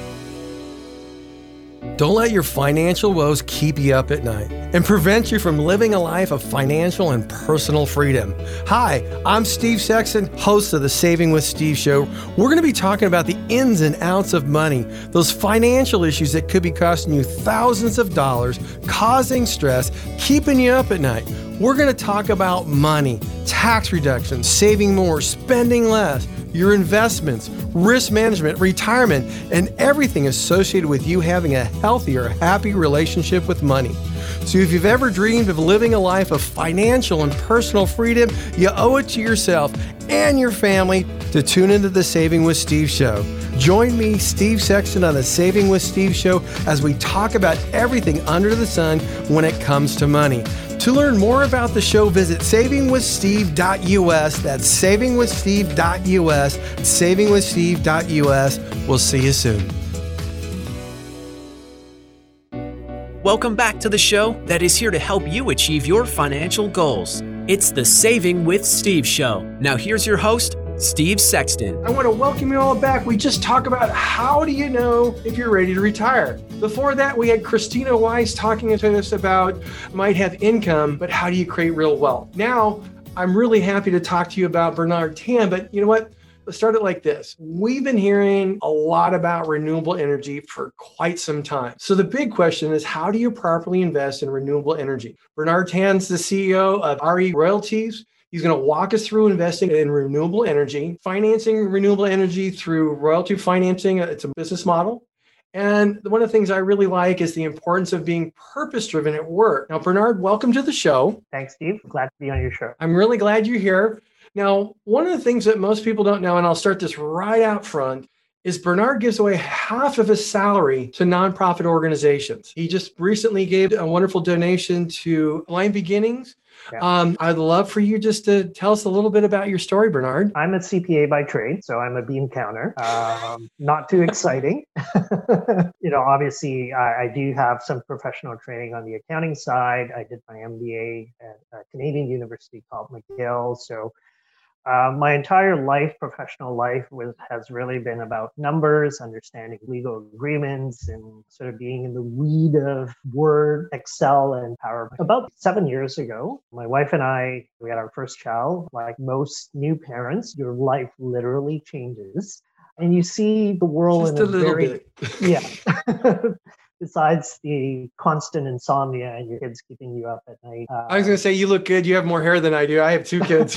Don't let your financial woes keep you up at night and prevent you from living a life of financial and personal freedom. Hi, I'm Steve Sexton, host of the Saving with Steve show. We're going to be talking about the ins and outs of money, those financial issues that could be costing you thousands of dollars, causing stress, keeping you up at night. We're going to talk about money, tax reduction, saving more, spending less, your investments, risk management, retirement, and everything associated with you having a healthier, happy relationship with money. So if you've ever dreamed of living a life of financial and personal freedom, you owe it to yourself and your family to tune into the Saving with Steve show. Join me, Steve Sexton, on the Saving with Steve show as we talk about everything under the sun when it comes to money. To learn more about the show, visit savingwithsteve.us. That's savingwithsteve.us, savingwithsteve.us. We'll see you soon. Welcome back to the show that is here to help you achieve your financial goals. It's the Saving with Steve show. Now here's your host, Steve Sexton. I want to welcome you all back. We just talked about how do you know if you're ready to retire. Before that, we had Christina Wise talking to us about might have income, but how do you create real wealth? Now, I'm really happy to talk to you about Bernard Tan, but you know what? Let's start it like this. We've been hearing a lot about renewable energy for quite some time. So the big question is, how do you properly invest in renewable energy? Bernard Tan's the CEO of RE Royalties. He's going to walk us through investing in renewable energy, financing renewable energy through royalty financing. It's a business model. And one of the things I really like is the importance of being purpose-driven at work. Now, Bernard, welcome to the show. Thanks, Steve. Glad to be on your show. I'm really glad you're here. Now, one of the things that most people don't know, and I'll start this right out front, is Bernard gives away half of his salary to nonprofit organizations. He just recently gave a wonderful donation to Aligned Beginnings. Yeah. I'd love for you just to tell us a little bit about your story, Bernard. I'm a CPA by trade, so I'm a bean counter. Not too exciting. Obviously, I do have some professional training on the accounting side. I did my MBA at a Canadian university called McGill. So my entire life, professional life, has really been about numbers, understanding legal agreements, and sort of being in the weed of Word, Excel, and PowerPoint. About 7 years ago, my wife and I, we had our first child. Like most new parents, your life literally changes. And you see the world just in a little bit. Yeah. Besides the constant insomnia and your kids keeping you up at night. I was going to say, you look good. You have more hair than I do. I have 2 kids.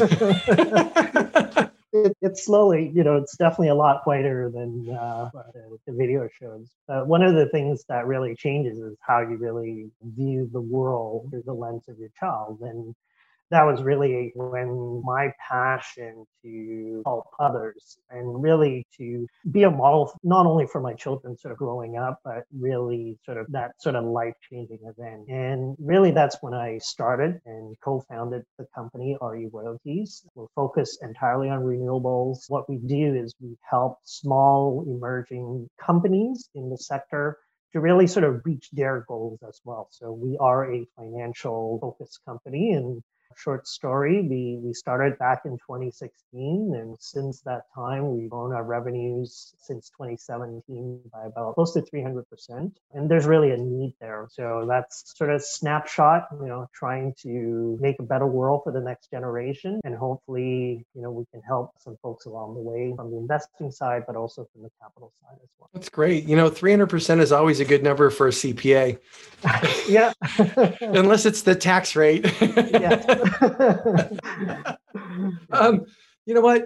It's slowly, it's definitely a lot whiter than the video shows. One of the things that really changes is how you really view the world through the lens of your child. And that was really when my passion to help others and really to be a model, not only for my children sort of growing up, but really sort of that sort of life-changing event. And really that's when I started and co-founded the company, RE Royalties. We're focused entirely on renewables. What we do is we help small emerging companies in the sector to really sort of reach their goals as well. So we are a financial focused company, and short story, we started back in 2016, and since that time we've grown our revenues since 2017 by about close to 300%, and there's really a need there. So that's sort of snapshot, trying to make a better world for the next generation, and hopefully we can help some folks along the way from the investing side, but also from the capital side as well. That's great. 300% is always a good number for a CPA. Yeah. Unless it's the tax rate. Yeah. You know what?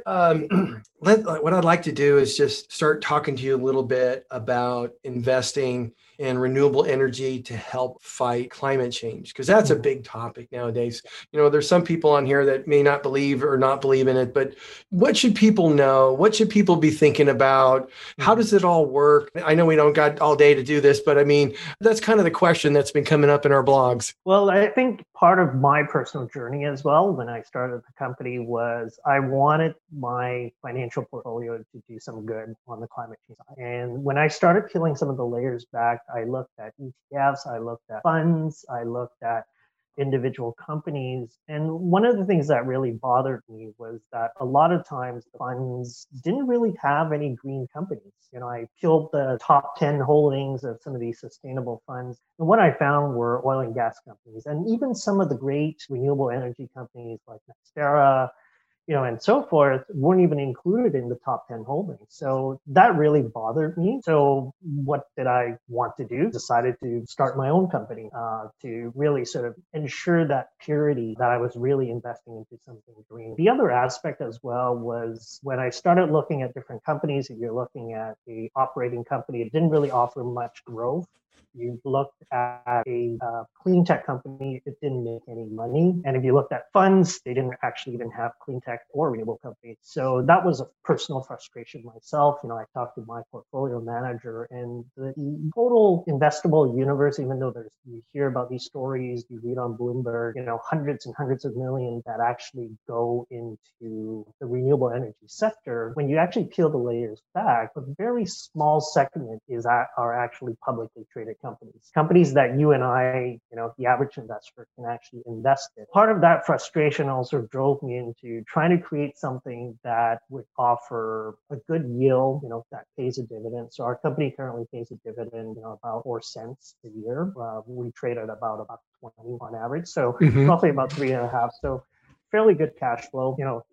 What I'd like to do is just start talking to you a little bit about investing in renewable energy to help fight climate change, because that's a big topic nowadays. There's some people on here that may not believe in it, but what should people know? What should people be thinking about? How does it all work? I know we don't got all day to do this, but I mean, that's kind of the question that's been coming up in our blogs. Well, I think part of my personal journey as well, when I started the company, was I wanted my financial portfolio to do some good on the climate change side. And when I started peeling some of the layers back, I looked at ETFs, I looked at funds, I looked at individual companies. And one of the things that really bothered me was that a lot of times funds didn't really have any green companies. I peeled the top 10 holdings of some of these sustainable funds. And what I found were oil and gas companies, and even some of the great renewable energy companies like NextEra, and so forth, weren't even included in the top 10 holdings. So that really bothered me. So what did I want to do? Decided to start my own company to really sort of ensure that purity, that I was really investing into something green. The other aspect as well was when I started looking at different companies, if you're looking at the operating company, it didn't really offer much growth. You looked at a clean tech company, it didn't make any money. And if you looked at funds, they didn't actually even have clean tech or renewable companies. So that was a personal frustration myself. I talked to my portfolio manager, and the total investable universe, even though you hear about these stories, you read on Bloomberg, hundreds and hundreds of millions that actually go into the renewable energy sector. When you actually peel the layers back, a very small segment are actually publicly traded companies that you and I, the average investor, can actually invest in. Part of that frustration also drove me into trying to create something that would offer a good yield, that pays a dividend. So our company currently pays a dividend, about 4 cents a year. We trade at about 20 on average. So roughly about 3.5. So fairly good cash flow.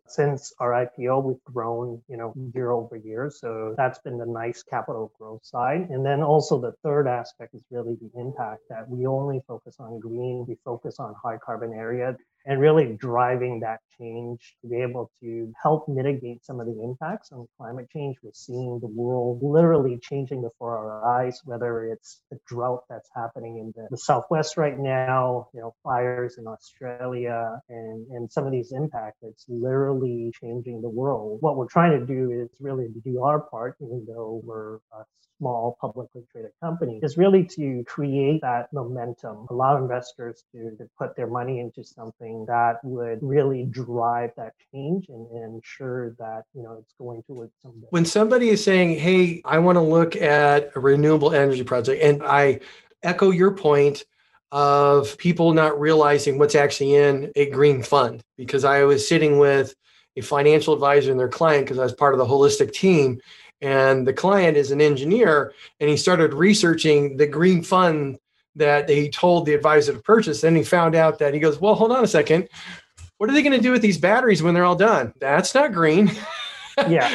Since our IPO, we've grown, year over year. So that's been the nice capital growth side. And then also the third aspect is really the impact that we only focus on green, we focus on high carbon area, and really driving that change to be able to help mitigate some of the impacts on climate change. We're seeing the world literally changing before our eyes, whether it's the drought that's happening in the Southwest right now, fires in Australia, and some of these impacts. It's literally changing the world. What we're trying to do is really to do our part, even though we're a small publicly traded company, is really to create that momentum, allow investors to put their money into something that would really drive that change and ensure that it's going towards something. When somebody is saying, hey, I want to look at a renewable energy project, and I echo your point of people not realizing what's actually in a green fund, because I was sitting with a financial advisor and their client because I was part of the holistic team. And the client is an engineer, and he started researching the green fund that they told the advisor to purchase. Then he found out that he goes, well, hold on a second. What are they going to do with these batteries when they're all done? That's not green. Yeah.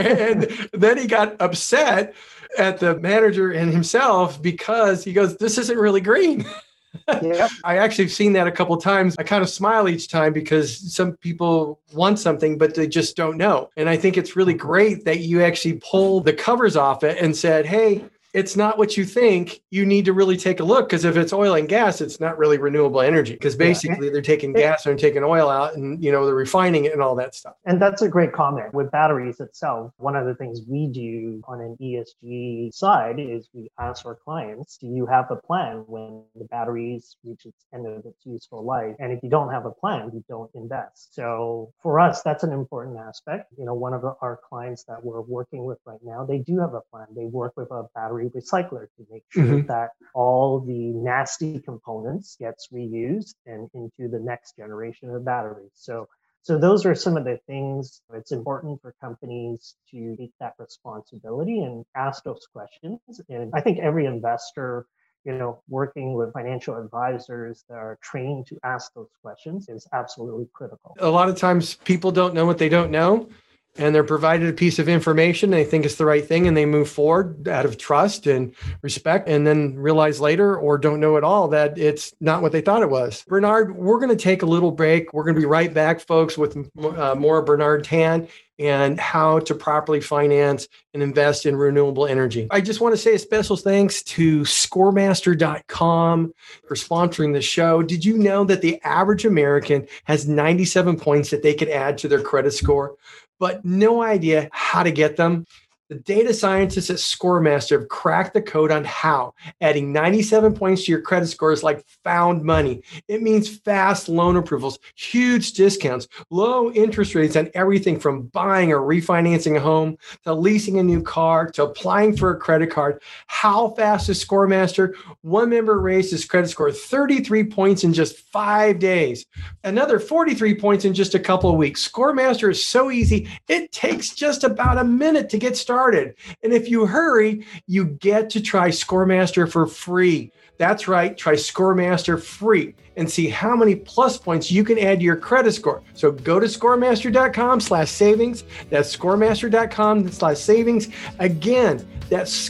And then he got upset at the manager and himself because he goes, this isn't really green. Yeah. I actually have seen that a couple of times. I kind of smile each time because some people want something, but they just don't know. And I think it's really great that you actually pulled the covers off it and said, hey, it's not what you think. You need to really take a look, because if it's oil and gas, it's not really renewable energy, because basically they're taking gas and taking oil out and, they're refining it and all that stuff. And that's a great comment. With batteries itself, one of the things we do on an ESG side is we ask our clients, do you have a plan when the batteries reach its end of its useful life? And if you don't have a plan, you don't invest. So for us, that's an important aspect. One of our clients that we're working with right now, they do have a plan. They work with a battery recycler to make sure that all the nasty components gets reused and into the next generation of batteries. So those are some of the things. It's important for companies to take that responsibility and ask those questions. And I think every investor, working with financial advisors that are trained to ask those questions is absolutely critical. A lot of times people don't know what they don't know. And they're provided a piece of information, they think it's the right thing, and they move forward out of trust and respect, and then realize later, or don't know at all, that it's not what they thought it was. Bernard, we're going to take a little break. We're going to be right back, folks, with more Bernard Tan and how to properly finance and invest in renewable energy. I just want to say a special thanks to Scoremaster.com for sponsoring the show. Did you know that the average American has 97 points that they could add to their credit score, but no idea how to get them? The data scientists at Scoremaster have cracked the code on how adding 97 points to your credit score is like found money. It means fast loan approvals, huge discounts, low interest rates on everything from buying or refinancing a home to leasing a new car to applying for a credit card. How fast is Scoremaster? One member raised his credit score 33 points in just 5 days. Another 43 points in just a couple of weeks. Scoremaster is so easy, it takes just about a minute to get started. And if you hurry, you get to try Scoremaster for free. That's right, try Scoremaster free and see how many plus points you can add to your credit score. So go to scoremaster.com/savings. That's scoremaster.com/savings. Again, that's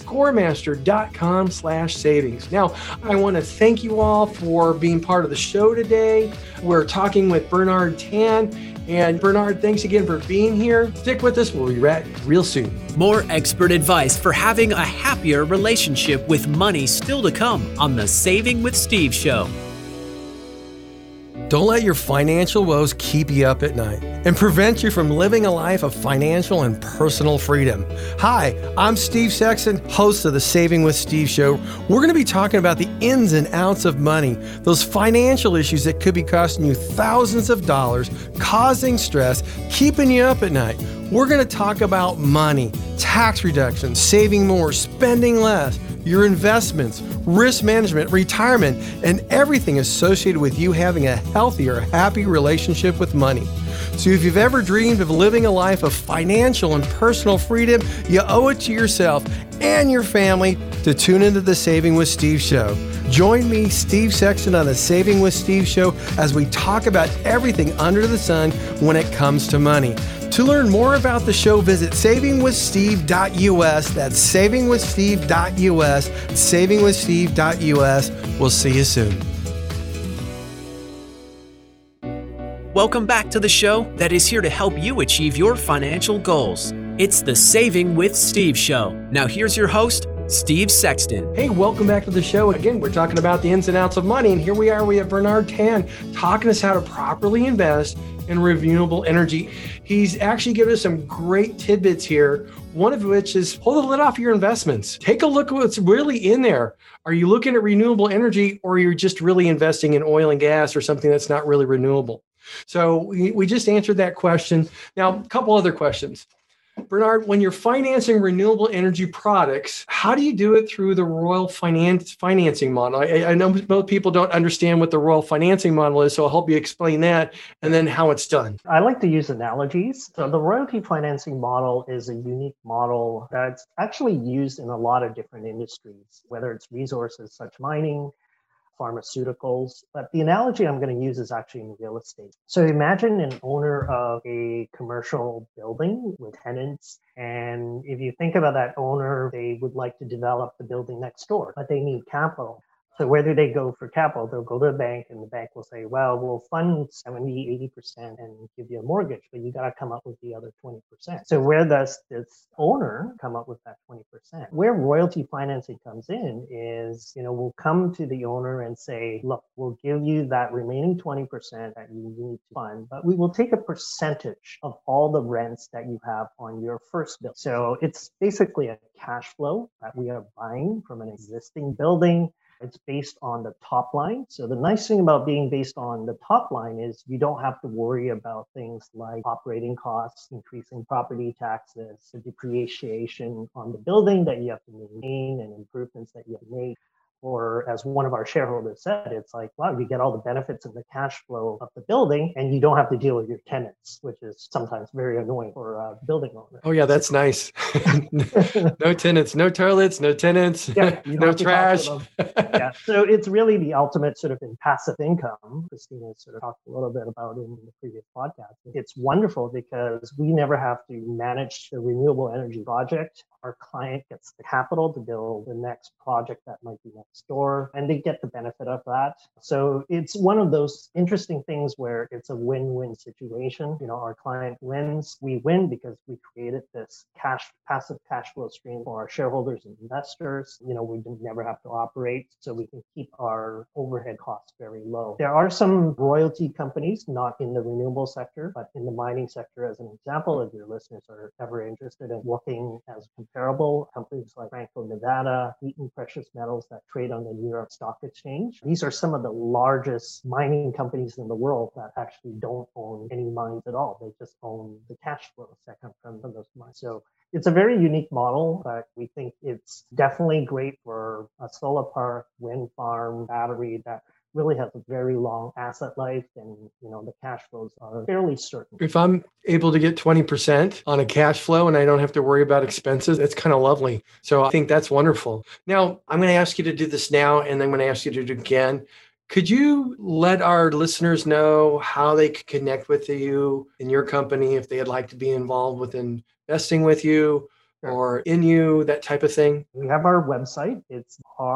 scoremaster.com/savings. Now, I want to thank you all for being part of the show today. We're talking with Bernard Tan. And Bernard, thanks again for being here. Stick with us. We'll be back real soon. More expert advice for having a happier relationship with money still to come on the Saving with Steve show. Don't let your financial woes keep you up at night and prevent you from living a life of financial and personal freedom. Hi, I'm Steve Sexton, host of the Saving with Steve show. We're going to be talking about the ins and outs of money, those financial issues that could be costing you thousands of dollars, causing stress, keeping you up at night. We're going to talk about money, tax reduction, saving more, spending less, your investments, risk management, retirement, and everything associated with you having a healthier, happy relationship with money. So if you've ever dreamed of living a life of financial and personal freedom, you owe it to yourself and your family to tune into the Saving with Steve show. Join me, Steve Sexton, on the Saving with Steve show as we talk about everything under the sun when it comes to money. To learn more about the show, visit savingwithsteve.us. That's savingwithsteve.us, savingwithsteve.us. We'll see you soon. Welcome back to the show that is here to help you achieve your financial goals. It's the Saving with Steve show. Now here's your host, Steve Sexton. Hey, welcome back to the show. Again, we're talking about the ins and outs of money. And here we are, we have Bernard Tan talking us how to properly invest in renewable energy. He's actually given us some great tidbits here, one of which is hold the lid off your investments. Take a look at what's really in there. Are you looking at renewable energy, or you're just really investing in oil and gas or something that's not really renewable? So we just answered that question. Now, a couple other questions. Bernard, when you're financing renewable energy products, how do you do it through the Royal financing model? I know most people don't understand what the Royal financing model is, so I'll help you explain that and then how it's done. I like to use analogies. So the royalty financing model is a unique model that's actually used in a lot of different industries, whether it's resources such mining, pharmaceuticals, but the analogy I'm going to use is actually in real estate. So imagine an owner of a commercial building with tenants, and if you think about that owner, they would like to develop the building next door, but they need capital. So where do they go for capital? They'll go to the bank, and the bank will say, well, we'll fund 70, 80% and give you a mortgage, but you got to come up with the other 20%. So where does this owner come up with that 20%? Where royalty financing comes in is, we'll come to the owner and say, look, we'll give you that remaining 20% that you need to fund, but we will take a percentage of all the rents that you have on your first bill. So it's basically a cash flow that we are buying from an existing building. It's based on the top line. So the nice thing about being based on the top line is you don't have to worry about things like operating costs, increasing property taxes, the depreciation on the building that you have to maintain, and improvements that you have to make. Or as one of our shareholders said, it's like, wow, you get all the benefits of the cash flow of the building and you don't have to deal with your tenants, which is sometimes very annoying for a building owner. Oh yeah, that's nice. No tenants, no toilets, no tenants, no trash. Yeah, so it's really the ultimate sort of in passive income. Christina sort of talked a little bit about it in the previous podcast. It's wonderful because we never have to manage the renewable energy project. Our client gets the capital to build the next project that might be next door, and they get the benefit of that. So it's one of those interesting things where it's a win-win situation. Our client wins, we win because we created this passive cash flow stream for our shareholders and investors. We never have to operate, so we can keep our overhead costs very low. There are some royalty companies, not in the renewable sector, but in the mining sector as an example, if your listeners are ever interested in looking as comparable, companies like Franco-Nevada, Wheaton Precious Metals that trade on the New York Stock Exchange. These are some of the largest mining companies in the world that actually don't own any mines at all. They just own the cash flows that come from those mines. So it's a very unique model, but we think it's definitely great for a solar park, wind farm, battery that really has a very long asset life, and the cash flows are fairly certain. If I'm able to get 20% on a cash flow and I don't have to worry about expenses, that's kind of lovely. So I think that's wonderful. Now, I'm going to ask you to do this now, and then I'm going to ask you to do it again. Could you let our listeners know how they can connect with you and your company if they'd like to be involved with investing with you or in you, that type of thing? We have our website. It's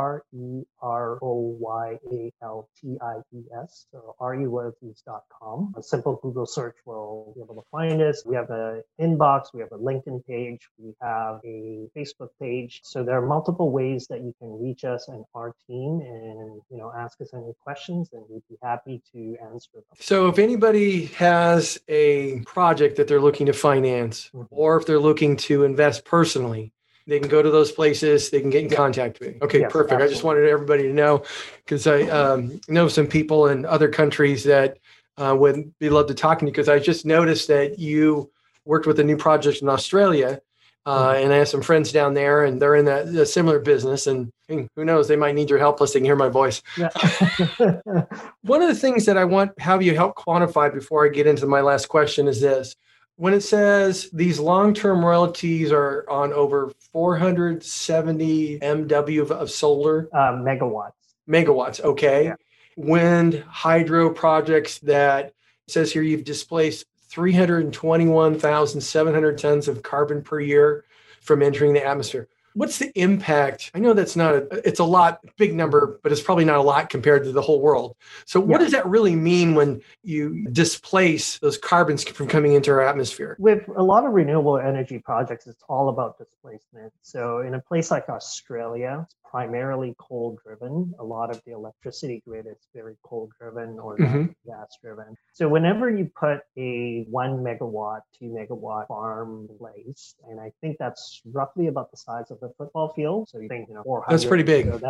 REROYALTIES, so reroyalties.com. A simple Google search will be able to find us. We have an inbox. We have a LinkedIn page. We have a Facebook page. So there are multiple ways that you can reach us and our team and, ask us any questions, and we'd be happy to answer them. So if anybody has a project that they're looking to finance, or if they're looking to invest personally, they can go to those places. They can get in contact with me. Okay, yes, perfect. Absolutely. I just wanted everybody to know, because I know some people in other countries that would be love to talk to you, because I just noticed that you worked with a new project in Australia. And I have some friends down there, and they're in a similar business, and who knows, they might need your help, plus they can hear my voice. Yeah. One of the things that I want have you help quantify before I get into my last question is this. When it says these long-term royalties are on over 470 MW of solar. Megawatts. megawatts. Okay. Yeah. Wind, hydro projects that it says here you've displaced 321,700 tons of carbon per year from entering the atmosphere. What's the impact? I know that's it's a lot, big number, but it's probably not a lot compared to the whole world. So what does that really mean when you displace those carbons from coming into our atmosphere? With a lot of renewable energy projects, it's all about displacement. So in a place like Australia, it's primarily coal driven. A lot of the electricity grid is very coal driven or gas driven. So whenever you put a 1 megawatt, 2 megawatt farm in place, and I think that's roughly about the size of the football field. So you think, 400. That's pretty big. So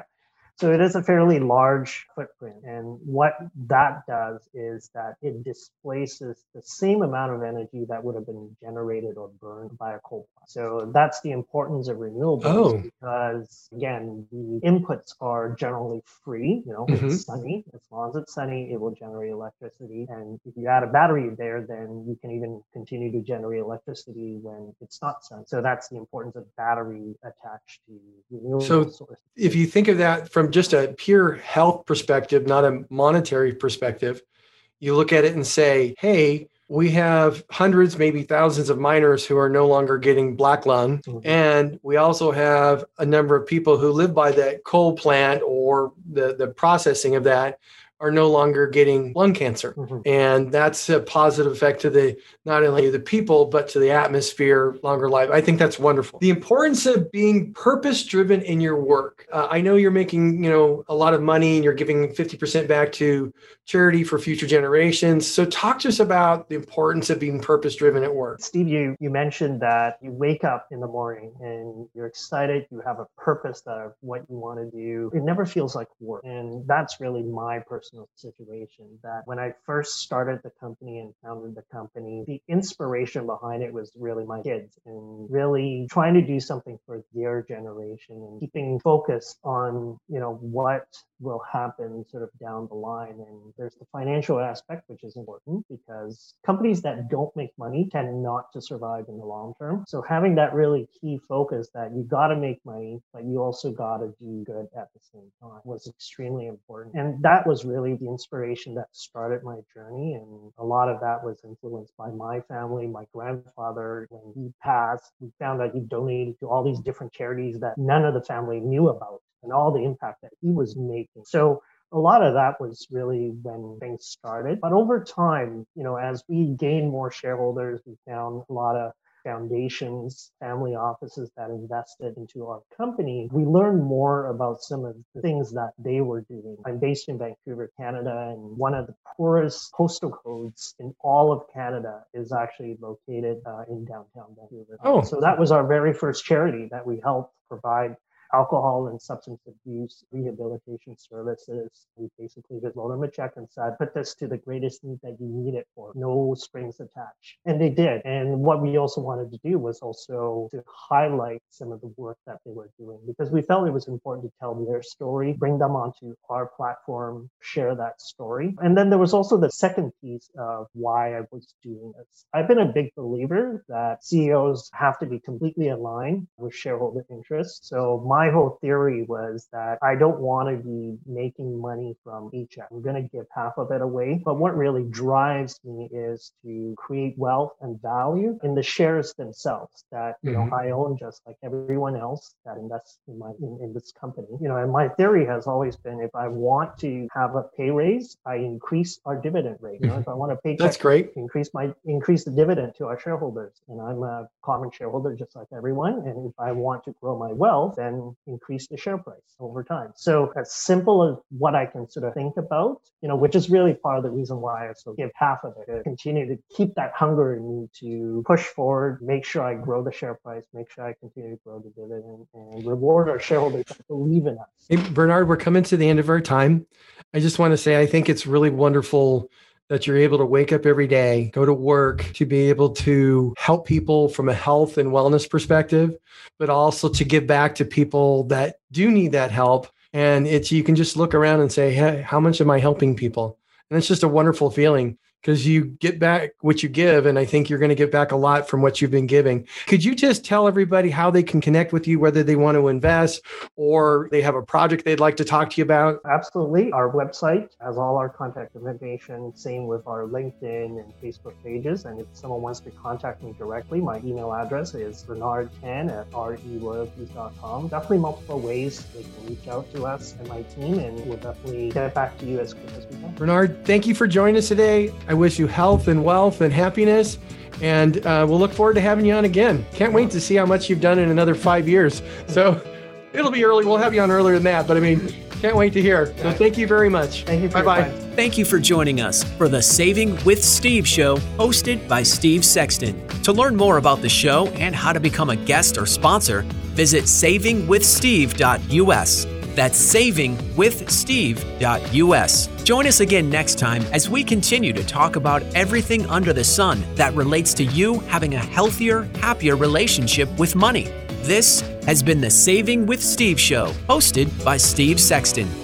So it is a fairly large footprint. And what that does is that it displaces the same amount of energy that would have been generated or burned by a coal plant. So that's the importance of renewables because, again, the inputs are generally free. It's sunny. As long as it's sunny, it will generate electricity. And if you add a battery there, then you can even continue to generate electricity when it's not sunny. So that's the importance of battery attached to renewable sources. If you think of that from just a pure health perspective, not a monetary perspective, you look at it and say, hey, we have hundreds, maybe thousands of miners who are no longer getting black lung. And we also have a number of people who live by that coal plant or the processing of that are no longer getting lung cancer. And that's a positive effect to not only the people, but to the atmosphere, longer life. I think that's wonderful. The importance of being purpose-driven in your work. I know you're making, a lot of money and you're giving 50% back to charity for future generations. So talk to us about the importance of being purpose-driven at work. Steve, you mentioned that you wake up in the morning and you're excited, you have a purpose of what you want to do. It never feels like work. And that's really my personal situation, that when I first started the company and founded the company, the inspiration behind it was really my kids and really trying to do something for their generation and keeping focus on, what will happen sort of down the line. And there's the financial aspect, which is important because companies that don't make money tend not to survive in the long term. So having that really key focus that you got to make money, but you also got to do good at the same time was extremely important. And that was really the inspiration that started my journey. And a lot of that was influenced by my family. My grandfather, when he passed, we found that he donated to all these different charities that none of the family knew about and all the impact that he was making. So a lot of that was really when things started. But over time, as we gained more shareholders, we found a lot of foundations, family offices that invested into our company. We learned more about some of the things that they were doing. I'm based in Vancouver, Canada, and one of the poorest postal codes in all of Canada is actually located in downtown Vancouver. So that was our very first charity that we helped provide alcohol and substance abuse rehabilitation services. We basically just wrote them a check and said, put this to the greatest need that you need it for, no strings attached. And they did. And what we also wanted to do was also to highlight some of the work that they were doing because we felt it was important to tell their story, bring them onto our platform, share that story. And then there was also the second piece of why I was doing this. I've been a big believer that CEOs have to be completely aligned with shareholder interests. So my whole theory was that I don't want to be making money from paycheck. I'm going to give half of it away. But what really drives me is to create wealth and value in the shares themselves that I own just like everyone else that invests in this company. And my theory has always been if I want to have a pay raise, I increase our dividend rate. If I want a paycheck, that's great. Increase the dividend to our shareholders. And I'm a common shareholder just like everyone. And if I want to grow my wealth, then increase the share price over time. So as simple as what I can sort of think about, which is really part of the reason why I sort of give half of it, to continue to keep that hunger in me to push forward, make sure I grow the share price, make sure I continue to grow the dividend and reward our shareholders that believe in us. Hey, Bernard, we're coming to the end of our time. I just want to say, I think it's really wonderful that you're able to wake up every day, go to work, to be able to help people from a health and wellness perspective, but also to give back to people that do need that help. And you can just look around and say, hey, how much am I helping people? And it's just a wonderful feeling because you get back what you give. And I think you're going to get back a lot from what you've been giving. Could you just tell everybody how they can connect with you, whether they want to invest or they have a project they'd like to talk to you about? Absolutely. Our website has all our contact information, same with our LinkedIn and Facebook pages. And if someone wants to contact me directly, my email address is bernardtan@reloyalties.com. Definitely multiple ways they can reach out to us and my team, and we'll definitely get back to you as quick as we can. Bernard, thank you for joining us today. I wish you health and wealth and happiness, and we'll look forward to having you on again. Can't wait to see how much you've done in another 5 years. So it'll be early. We'll have you on earlier than that, but I mean, can't wait to hear. So thank you very much. Thank you. Bye-bye. Thank you for joining us for the Saving with Steve show, hosted by Steve Sexton. To learn more about the show and how to become a guest or sponsor, visit savingwithsteve.us. That's savingwithsteve.us. Join us again next time as we continue to talk about everything under the sun that relates to you having a healthier, happier relationship with money. This has been the Saving with Steve show, hosted by Steve Sexton.